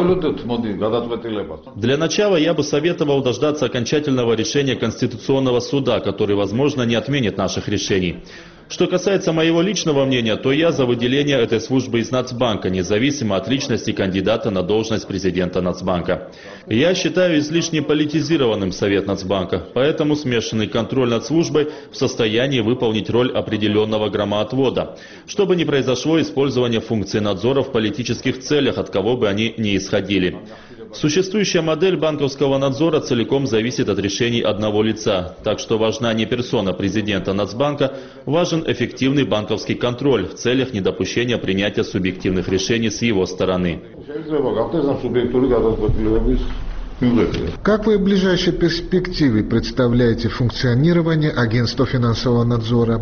Для начала я бы советовал дождаться окончательного решения Конституционного суда, который, возможно, не отменит наших решений. Что касается моего личного мнения, то я за выделение этой службы из Нацбанка, независимо от личности кандидата на должность президента Нацбанка. Я считаю излишне политизированным Совет Нацбанка, поэтому смешанный контроль над службой в состоянии выполнить роль определенного громоотвода, чтобы не произошло использование функций надзора в политических целях, от кого бы они ни исходили. Существующая модель банковского надзора целиком зависит от решений одного лица, так что важна не персона президента Нацбанка, важен эффективный банковский контроль в целях недопущения принятия субъективных решений с его стороны. Как вы в ближайшей перспективе представляете функционирование агентства финансового надзора?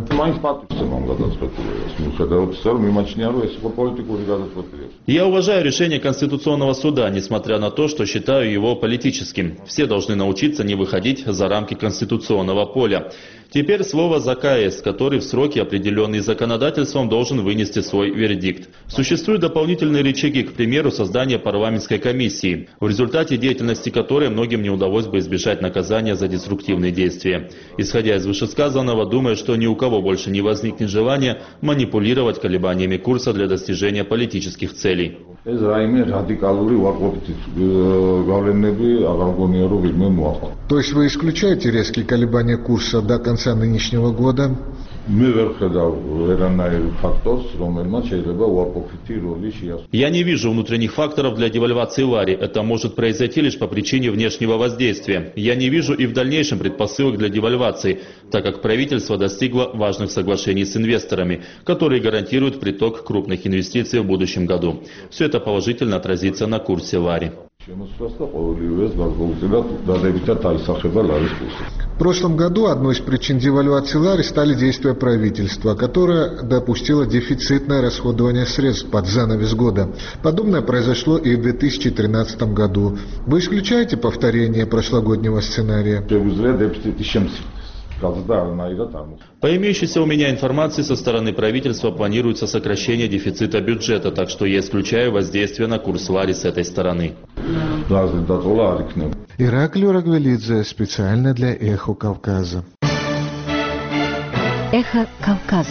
Я уважаю решение Конституционного суда, несмотря на то, что считаю его политическим. Все должны научиться не выходить за рамки конституционного поля. Теперь слово за КС, который в сроки, определенные законодательством, должен вынести свой вердикт. Существуют дополнительные рычаги, к примеру, создание парламентской комиссии, в результате деятельности которой многим не удалось бы избежать наказания за деструктивные действия. Исходя из вышесказанного, думаю, что ни у кого больше не возникнет желания манипулировать колебаниями курса для достижения политических целей. То есть вы исключаете резкие колебания курса до конца нынешнего года? Я не вижу внутренних факторов для девальвации лари. Это может произойти лишь по причине внешнего воздействия. Я не вижу и в дальнейшем предпосылок для девальвации, так как правительство достигло важных соглашений с инвесторами, которые гарантируют приток крупных инвестиций в будущем году. Все это положительно отразится на курсе лари. В прошлом году одной из причин девальвации лари стали действия правительства, которое допустило дефицитное расходование средств под занавес года. Подобное произошло и в 2013 году. Вы исключаете повторение прошлогоднего сценария? По имеющейся у меня информации, со стороны правительства планируется сокращение дефицита бюджета, так что я исключаю воздействие на курс лари с этой стороны. Ираклий Рагвелидзе, специально для «Эхо Кавказа». Эхо Кавказа.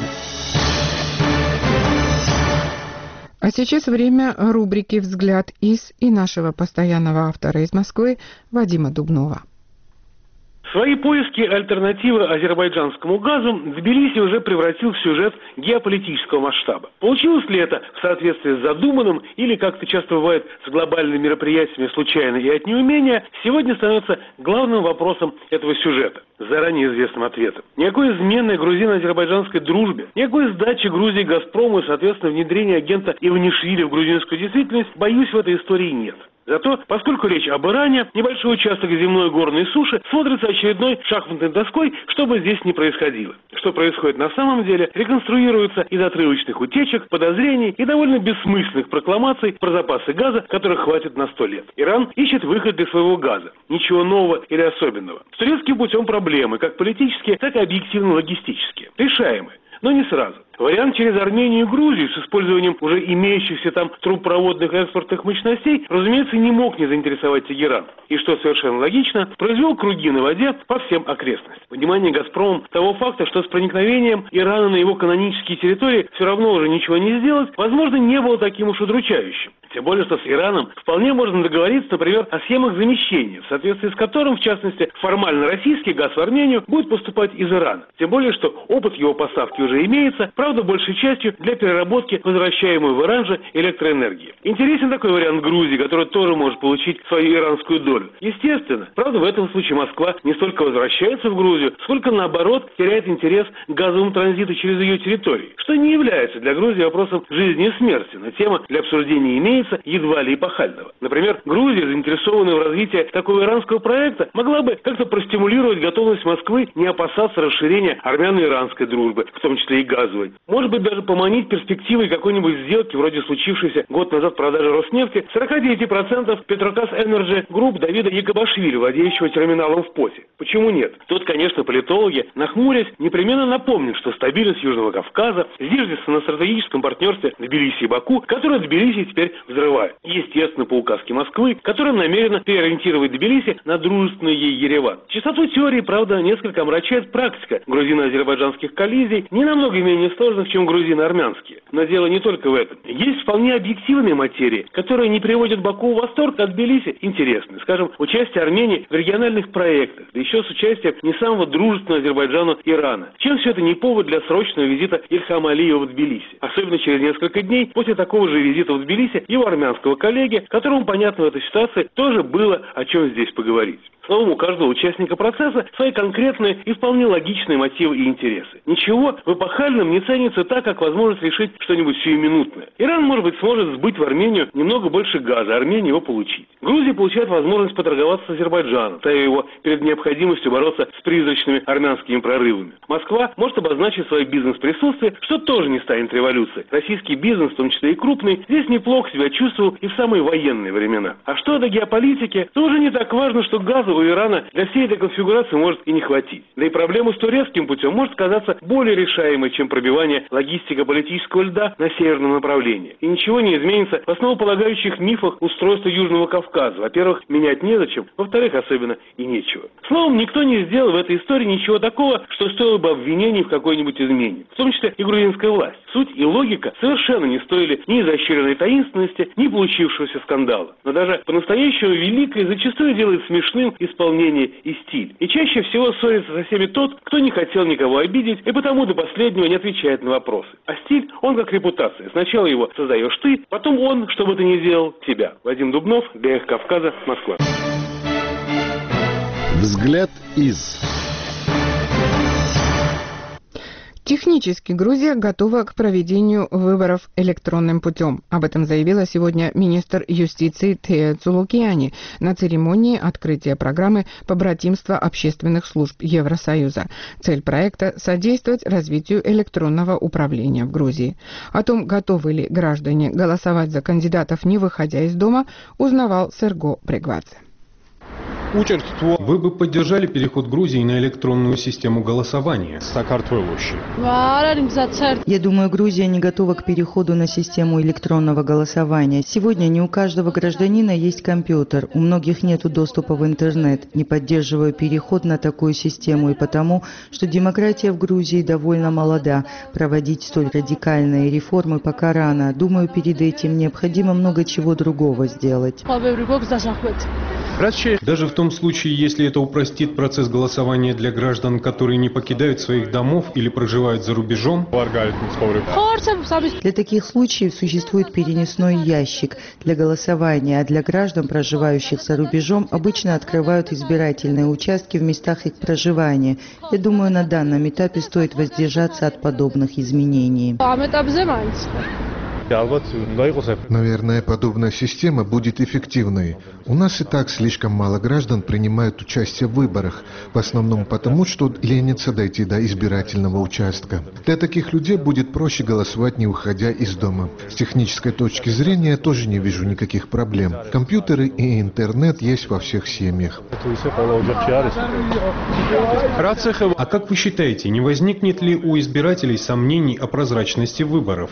А сейчас время рубрики «Взгляд из» и нашего постоянного автора из Москвы Вадима Дубнова. Свои поиски альтернативы азербайджанскому газу Тбилиси уже превратил в сюжет геополитического масштаба. Получилось ли это в соответствии с задуманным или, как это часто бывает с глобальными мероприятиями, случайно и от неумения, сегодня становится главным вопросом этого сюжета, заранее известным ответом. Никакой измены грузино-азербайджанской дружбе, никакой сдачи Грузии «Газпрому» и, соответственно, внедрения агента Иванишвили в грузинскую действительность, боюсь, в этой истории нет. Зато, поскольку речь об Иране, небольшой участок земной горной суши смотрится очередной шахматной доской, что бы здесь ни происходило. Что происходит на самом деле, реконструируется из отрывочных утечек, подозрений и довольно бессмысленных прокламаций про запасы газа, которых хватит на 100 лет. Иран ищет выход для своего газа. Ничего нового или особенного. С турецким путем проблемы, как политические, так и объективно-логистические. Решаемые. но не сразу. Вариант через Армению и Грузию с использованием уже имеющихся там трубопроводных экспортных мощностей, разумеется, не мог не заинтересовать Тегеран. И, что совершенно логично, произвел круги на воде по всем окрестностям. Понимание «Газпромом» того факта, что с проникновением Ирана на его канонические территории все равно уже ничего не сделать, возможно, не было таким уж удручающим. Тем более, что с Ираном вполне можно договориться, например, о схемах замещения, в соответствии с которым, в частности, формально российский газ в Армению будет поступать из Ирана. Тем более, что опыт его поставки уже имеется, правда, большей частью для переработки возвращаемой в Иран же электроэнергии. Интересен такой вариант Грузии, который тоже может получить свою иранскую долю. Естественно, правда, в этом случае Москва не столько возвращается в Грузию, сколько, наоборот, теряет интерес к газовому транзиту через ее территорию, что не является для Грузии вопросом жизни и смерти, но тема для обсуждения имеется едва ли эпохального. Например, Грузия, заинтересованная в развитии такого иранского проекта, могла бы как-то простимулировать готовность Москвы не опасаться расширения армяно-иранской дружбы, в том числе и газовой. Может быть, даже поманить перспективой какой-нибудь сделки, вроде случившейся год назад продажи Роснефти, 49% Петроказ Энерджи Групп Давида Якобашвили, владеющего терминалом в Поте. Почему нет? Тут, конечно, политологи, нахмурясь, непременно напомнят, что стабильность Южного Кавказа зиждется на стратегическом партнерстве Тбилиси и Баку, которое Тбилиси теперь взрывает. Естественно, по указке Москвы, которая намерена переориентировать Тбилиси на дружественный ей Ереван. Чистоту теории, правда, несколько омрачает практика грузино-азербайджанских коллизий, не намного менее сложных, чем грузино-армянские. Но дело не только в этом. Есть вполне объективные материи, которые не приводят Баку в восторг, а Тбилиси интересны. Скажем, участие Армении в региональных проектах, да еще с участием не самого дружественного Азербайджану Ирана. Чем все это не повод для срочного визита Ильхама Алиева в Тбилиси? Особенно через несколько дней после такого же визита в Тбилиси его армянского коллеги, которому, понятно, в этой ситуации тоже было о чем здесь поговорить. Словом, у каждого участника процесса свои конкретные и вполне логичные мотивы и интересы. Ничего в эпохальном не ценится так, как возможность решить что-нибудь сиюминутное. Иран, может быть, сможет сбыть в Армению немного больше газа, Армения его получить. Грузия получает возможность поторговаться с Азербайджаном, ставя его перед необходимостью бороться с призрачными армянскими прорывами. Москва может обозначить свое бизнес-присутствие, что тоже не станет революцией. Российский бизнес, в том числе и крупный, здесь неплохо себя чувствовал и в самые военные времена. А что до геополитики, то уже не так важно, что газа у Ирана для всей этой конфигурации может и не хватить. Да и проблема с турецким путем может казаться более решаемой, чем пробивание логистико-политического льда на северном направлении. И ничего не изменится в основополагающих мифах устройства Южного Кавказа. Во-первых, менять незачем, во-вторых, особенно и нечего. Словом, никто не сделал в этой истории ничего такого, что стоило бы обвинений в какой-нибудь измене. В том числе и грузинская власть. Суть и логика совершенно не стоили ни изощренной таинственности, ни получившегося скандала. Но даже по-настоящему великое зачастую делает смешным исполнение и стиль. И чаще всего ссорится со всеми тот, кто не хотел никого обидеть и потому до последнего не отвечает на вопросы. А стиль, он как репутация. Сначала его создаешь ты, потом он, что бы ты ни делал, тебя. Вадим Дубнов, для «Эхо Кавказа», Москва. Взгляд из... Технически Грузия готова к проведению выборов электронным путем. Об этом заявила сегодня министр юстиции Тея Цулукиани на церемонии открытия программы побратимства общественных служб Евросоюза. Цель проекта – содействовать развитию электронного управления в Грузии. О том, готовы ли граждане голосовать за кандидатов, не выходя из дома, узнавал Серго Прегвадзе. Вы бы поддержали переход Грузии на электронную систему голосования? Я думаю, Грузия не готова к переходу на систему электронного голосования. Сегодня не у каждого гражданина есть компьютер, у многих нет доступа в интернет. Не поддерживаю переход на такую систему и потому, что демократия в Грузии довольно молода. Проводить столь радикальные реформы пока рано. Думаю, перед этим необходимо много чего другого сделать. Даже в том случае, если это упростит процесс голосования для граждан, которые не покидают своих домов или проживают за рубежом? Для таких случаев существует переносной ящик для голосования, а для граждан, проживающих за рубежом, обычно открывают избирательные участки в местах их проживания. Я думаю, на данном этапе стоит воздержаться от подобных изменений. Наверное, подобная система будет эффективной. У нас и так слишком мало граждан принимают участие в выборах, в основном потому, что ленятся дойти до избирательного участка. Для таких людей будет проще голосовать, не выходя из дома. С технической точки зрения я тоже не вижу никаких проблем. Компьютеры и интернет есть во всех семьях. А как вы считаете, не возникнет ли у избирателей сомнений о прозрачности выборов?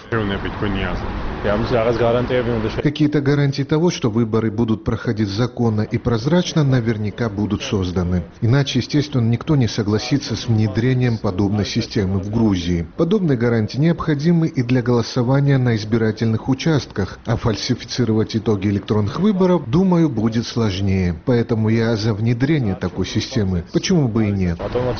Какие-то гарантии того, что выборы будут проходить законно и прозрачно, наверняка будут созданы. Иначе, естественно, никто не согласится с внедрением подобной системы в Грузии. Подобные гарантии необходимы и для голосования на избирательных участках, а фальсифицировать итоги электронных выборов, думаю, будет сложнее. Поэтому я за внедрение такой системы. Почему бы и нет?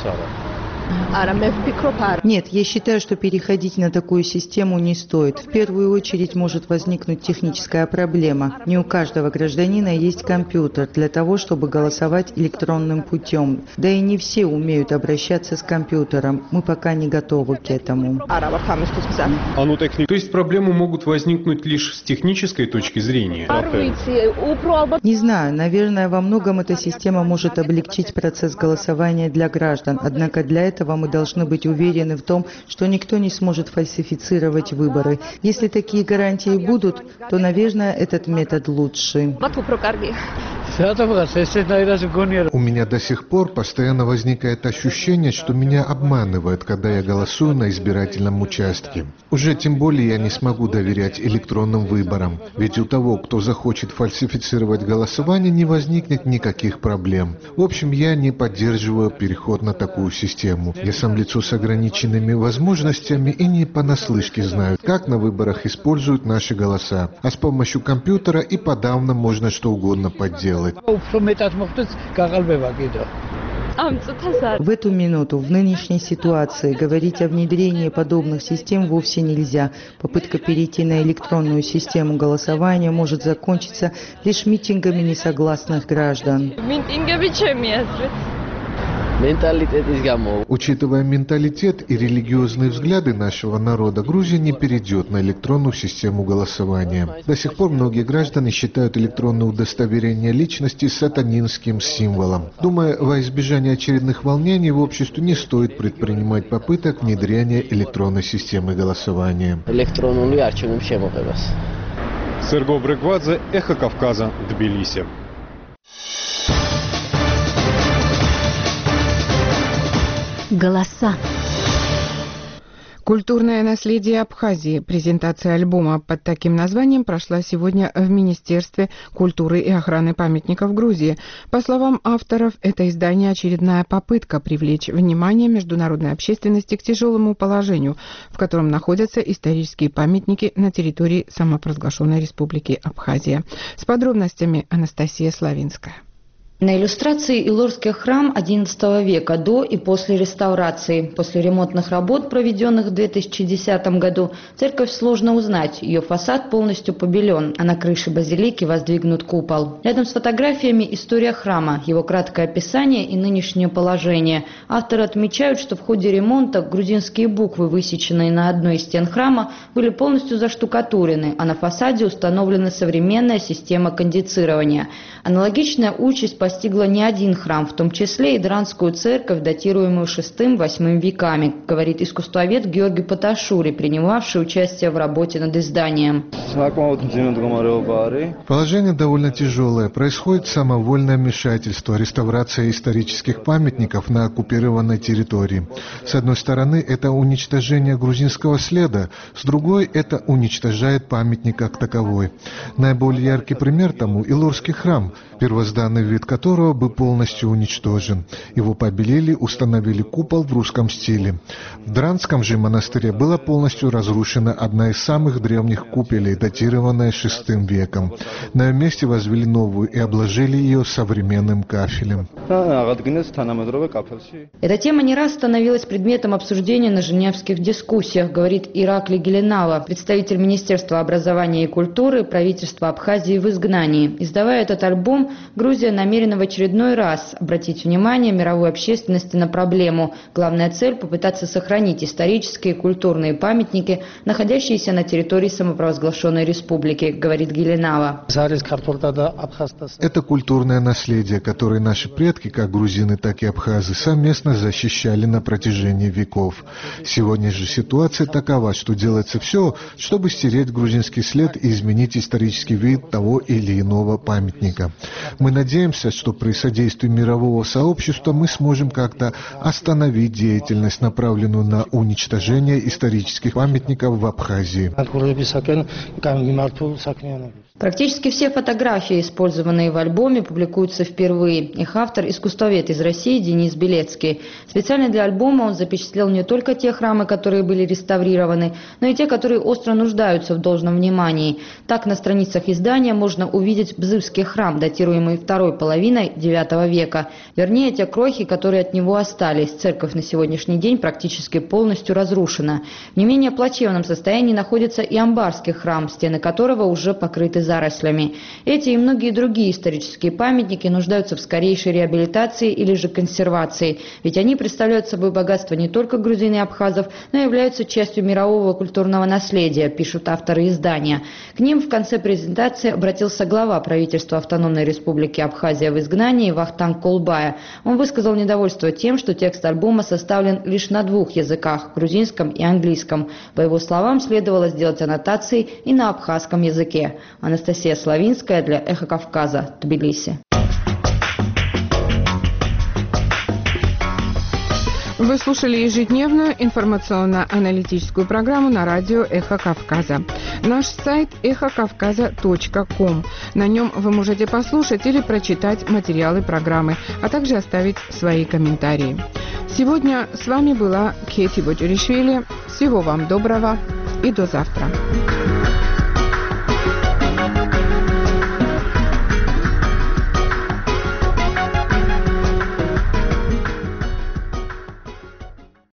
Нет, я считаю, что переходить на такую систему не стоит. В первую очередь может возникнуть техническая проблема. Не у каждого гражданина есть компьютер для того, чтобы голосовать электронным путем. Да и не все умеют обращаться с компьютером. Мы пока не готовы к этому. То есть проблемы могут возникнуть лишь с технической точки зрения? Не знаю, наверное, во многом эта система может облегчить процесс голосования для граждан. Однако для этого мы должны быть уверены в том, что никто не сможет фальсифицировать выборы. Если такие гарантии будут, то, наверное, этот метод лучше. У меня до сих пор постоянно возникает ощущение, что меня обманывают, когда я голосую на избирательном участке. Уже тем более я не смогу доверять электронным выборам, ведь у того, кто захочет фальсифицировать голосование, не возникнет никаких проблем. В общем, я не поддерживаю переход на такую систему. Я сам лицо с ограниченными возможностями и не понаслышке знаю, как на выборах используют наши голоса. А с помощью компьютера и подавно можно что угодно подделать. В эту минуту, в нынешней ситуации, говорить о внедрении подобных систем вовсе нельзя. Попытка перейти на электронную систему голосования может закончиться лишь митингами несогласных граждан. Учитывая менталитет и религиозные взгляды нашего народа, Грузия не перейдет на электронную систему голосования. До сих пор многие граждане считают электронное удостоверение личности сатанинским символом. Думаю, во избежание очередных волнений в обществе не стоит предпринимать попыток внедрения электронной системы голосования. Серго Брыгвадзе, Эхо Кавказа, Тбилиси. Голоса. Культурное наследие Абхазии. Презентация альбома под таким названием прошла сегодня в Министерстве культуры и охраны памятников Грузии. По словам авторов, это издание очередная попытка привлечь внимание международной общественности к тяжелому положению, в котором находятся исторические памятники на территории самопровозглашенной республики Абхазия. С подробностями Анастасия Славинская. На иллюстрации Илорский храм XI века до и после реставрации. После ремонтных работ, проведенных в 2010 году, церковь сложно узнать. Ее фасад полностью побелен, а на крыше базилики воздвигнут купол. Рядом с фотографиями история храма, его краткое описание и нынешнее положение. Авторы отмечают, что в ходе ремонта грузинские буквы, высеченные на одной из стен храма, были полностью заштукатурены, а на фасаде установлена современная система кондицирования. Аналогичная участь постигла не один храм, в том числе и Дранскую церковь, датируемую VI-VIII веками, говорит искусствовед Георгий Паташури, принимавший участие в работе над изданием. Положение довольно тяжелое. Происходит самовольное вмешательство, реставрация исторических памятников на оккупированной территории. С одной стороны, это уничтожение грузинского следа, с другой, это уничтожает памятник как таковой. Наиболее яркий пример тому – Илорский храм, первозданный вид которого был полностью уничтожен. Его побелили, установили купол в русском стиле. В Дранском же монастыре была полностью разрушена одна из самых древних купелей, датированная VI веком. На ее месте возвели новую и обложили ее современным кафелем. Эта тема не раз становилась предметом обсуждения на женевских дискуссиях, говорит Ираклий Геленава, представитель Министерства образования и культуры правительства Абхазии в изгнании. Издавая этот альбом, Грузия намерена намерены в очередной раз обратить внимание мировой общественности на проблему. Главная цель – попытаться сохранить исторические и культурные памятники, находящиеся на территории самопровозглашенной республики, говорит Геленава. Это культурное наследие, которое наши предки, как грузины, так и абхазы, совместно защищали на протяжении веков. Сегодня же ситуация такова, что делается все, чтобы стереть грузинский след и изменить исторический вид того или иного памятника. Мы надеемся, что при содействии мирового сообщества мы сможем как-то остановить деятельность, направленную на уничтожение исторических памятников в Абхазии. Практически все фотографии, использованные в альбоме, публикуются впервые. Их автор – искусствовед из России Денис Белецкий. Специально для альбома он запечатлел не только те храмы, которые были реставрированы, но и те, которые остро нуждаются в должном внимании. Так, на страницах издания можно увидеть Бзывский храм, датируемый второй половиной IX века. Вернее, те крохи, которые от него остались. Церковь на сегодняшний день практически полностью разрушена. В не менее плачевном состоянии находится и Амбарский храм, стены которого уже покрыты зарослями. Эти и многие другие исторические памятники нуждаются в скорейшей реабилитации или же консервации, ведь они представляют собой богатство не только грузин и абхазов, но и являются частью мирового культурного наследия, пишут авторы издания. К ним в конце презентации обратился глава правительства Автономной Республики Абхазия в изгнании Вахтанг Кулбая. Он высказал недовольство тем, что текст альбома составлен лишь на двух языках – грузинском и английском. По его словам, следовало сделать аннотации и на абхазском языке. Анастасия Славинская для «Эхо Кавказа», Тбилиси. Вы слушали ежедневную информационно-аналитическую программу на радио «Эхо Кавказа». Наш сайт эхокавказа.ком. На нем вы можете послушать или прочитать материалы программы, а также оставить свои комментарии. Сегодня с вами была Кхети Боджуришвили. Всего вам доброго и до завтра.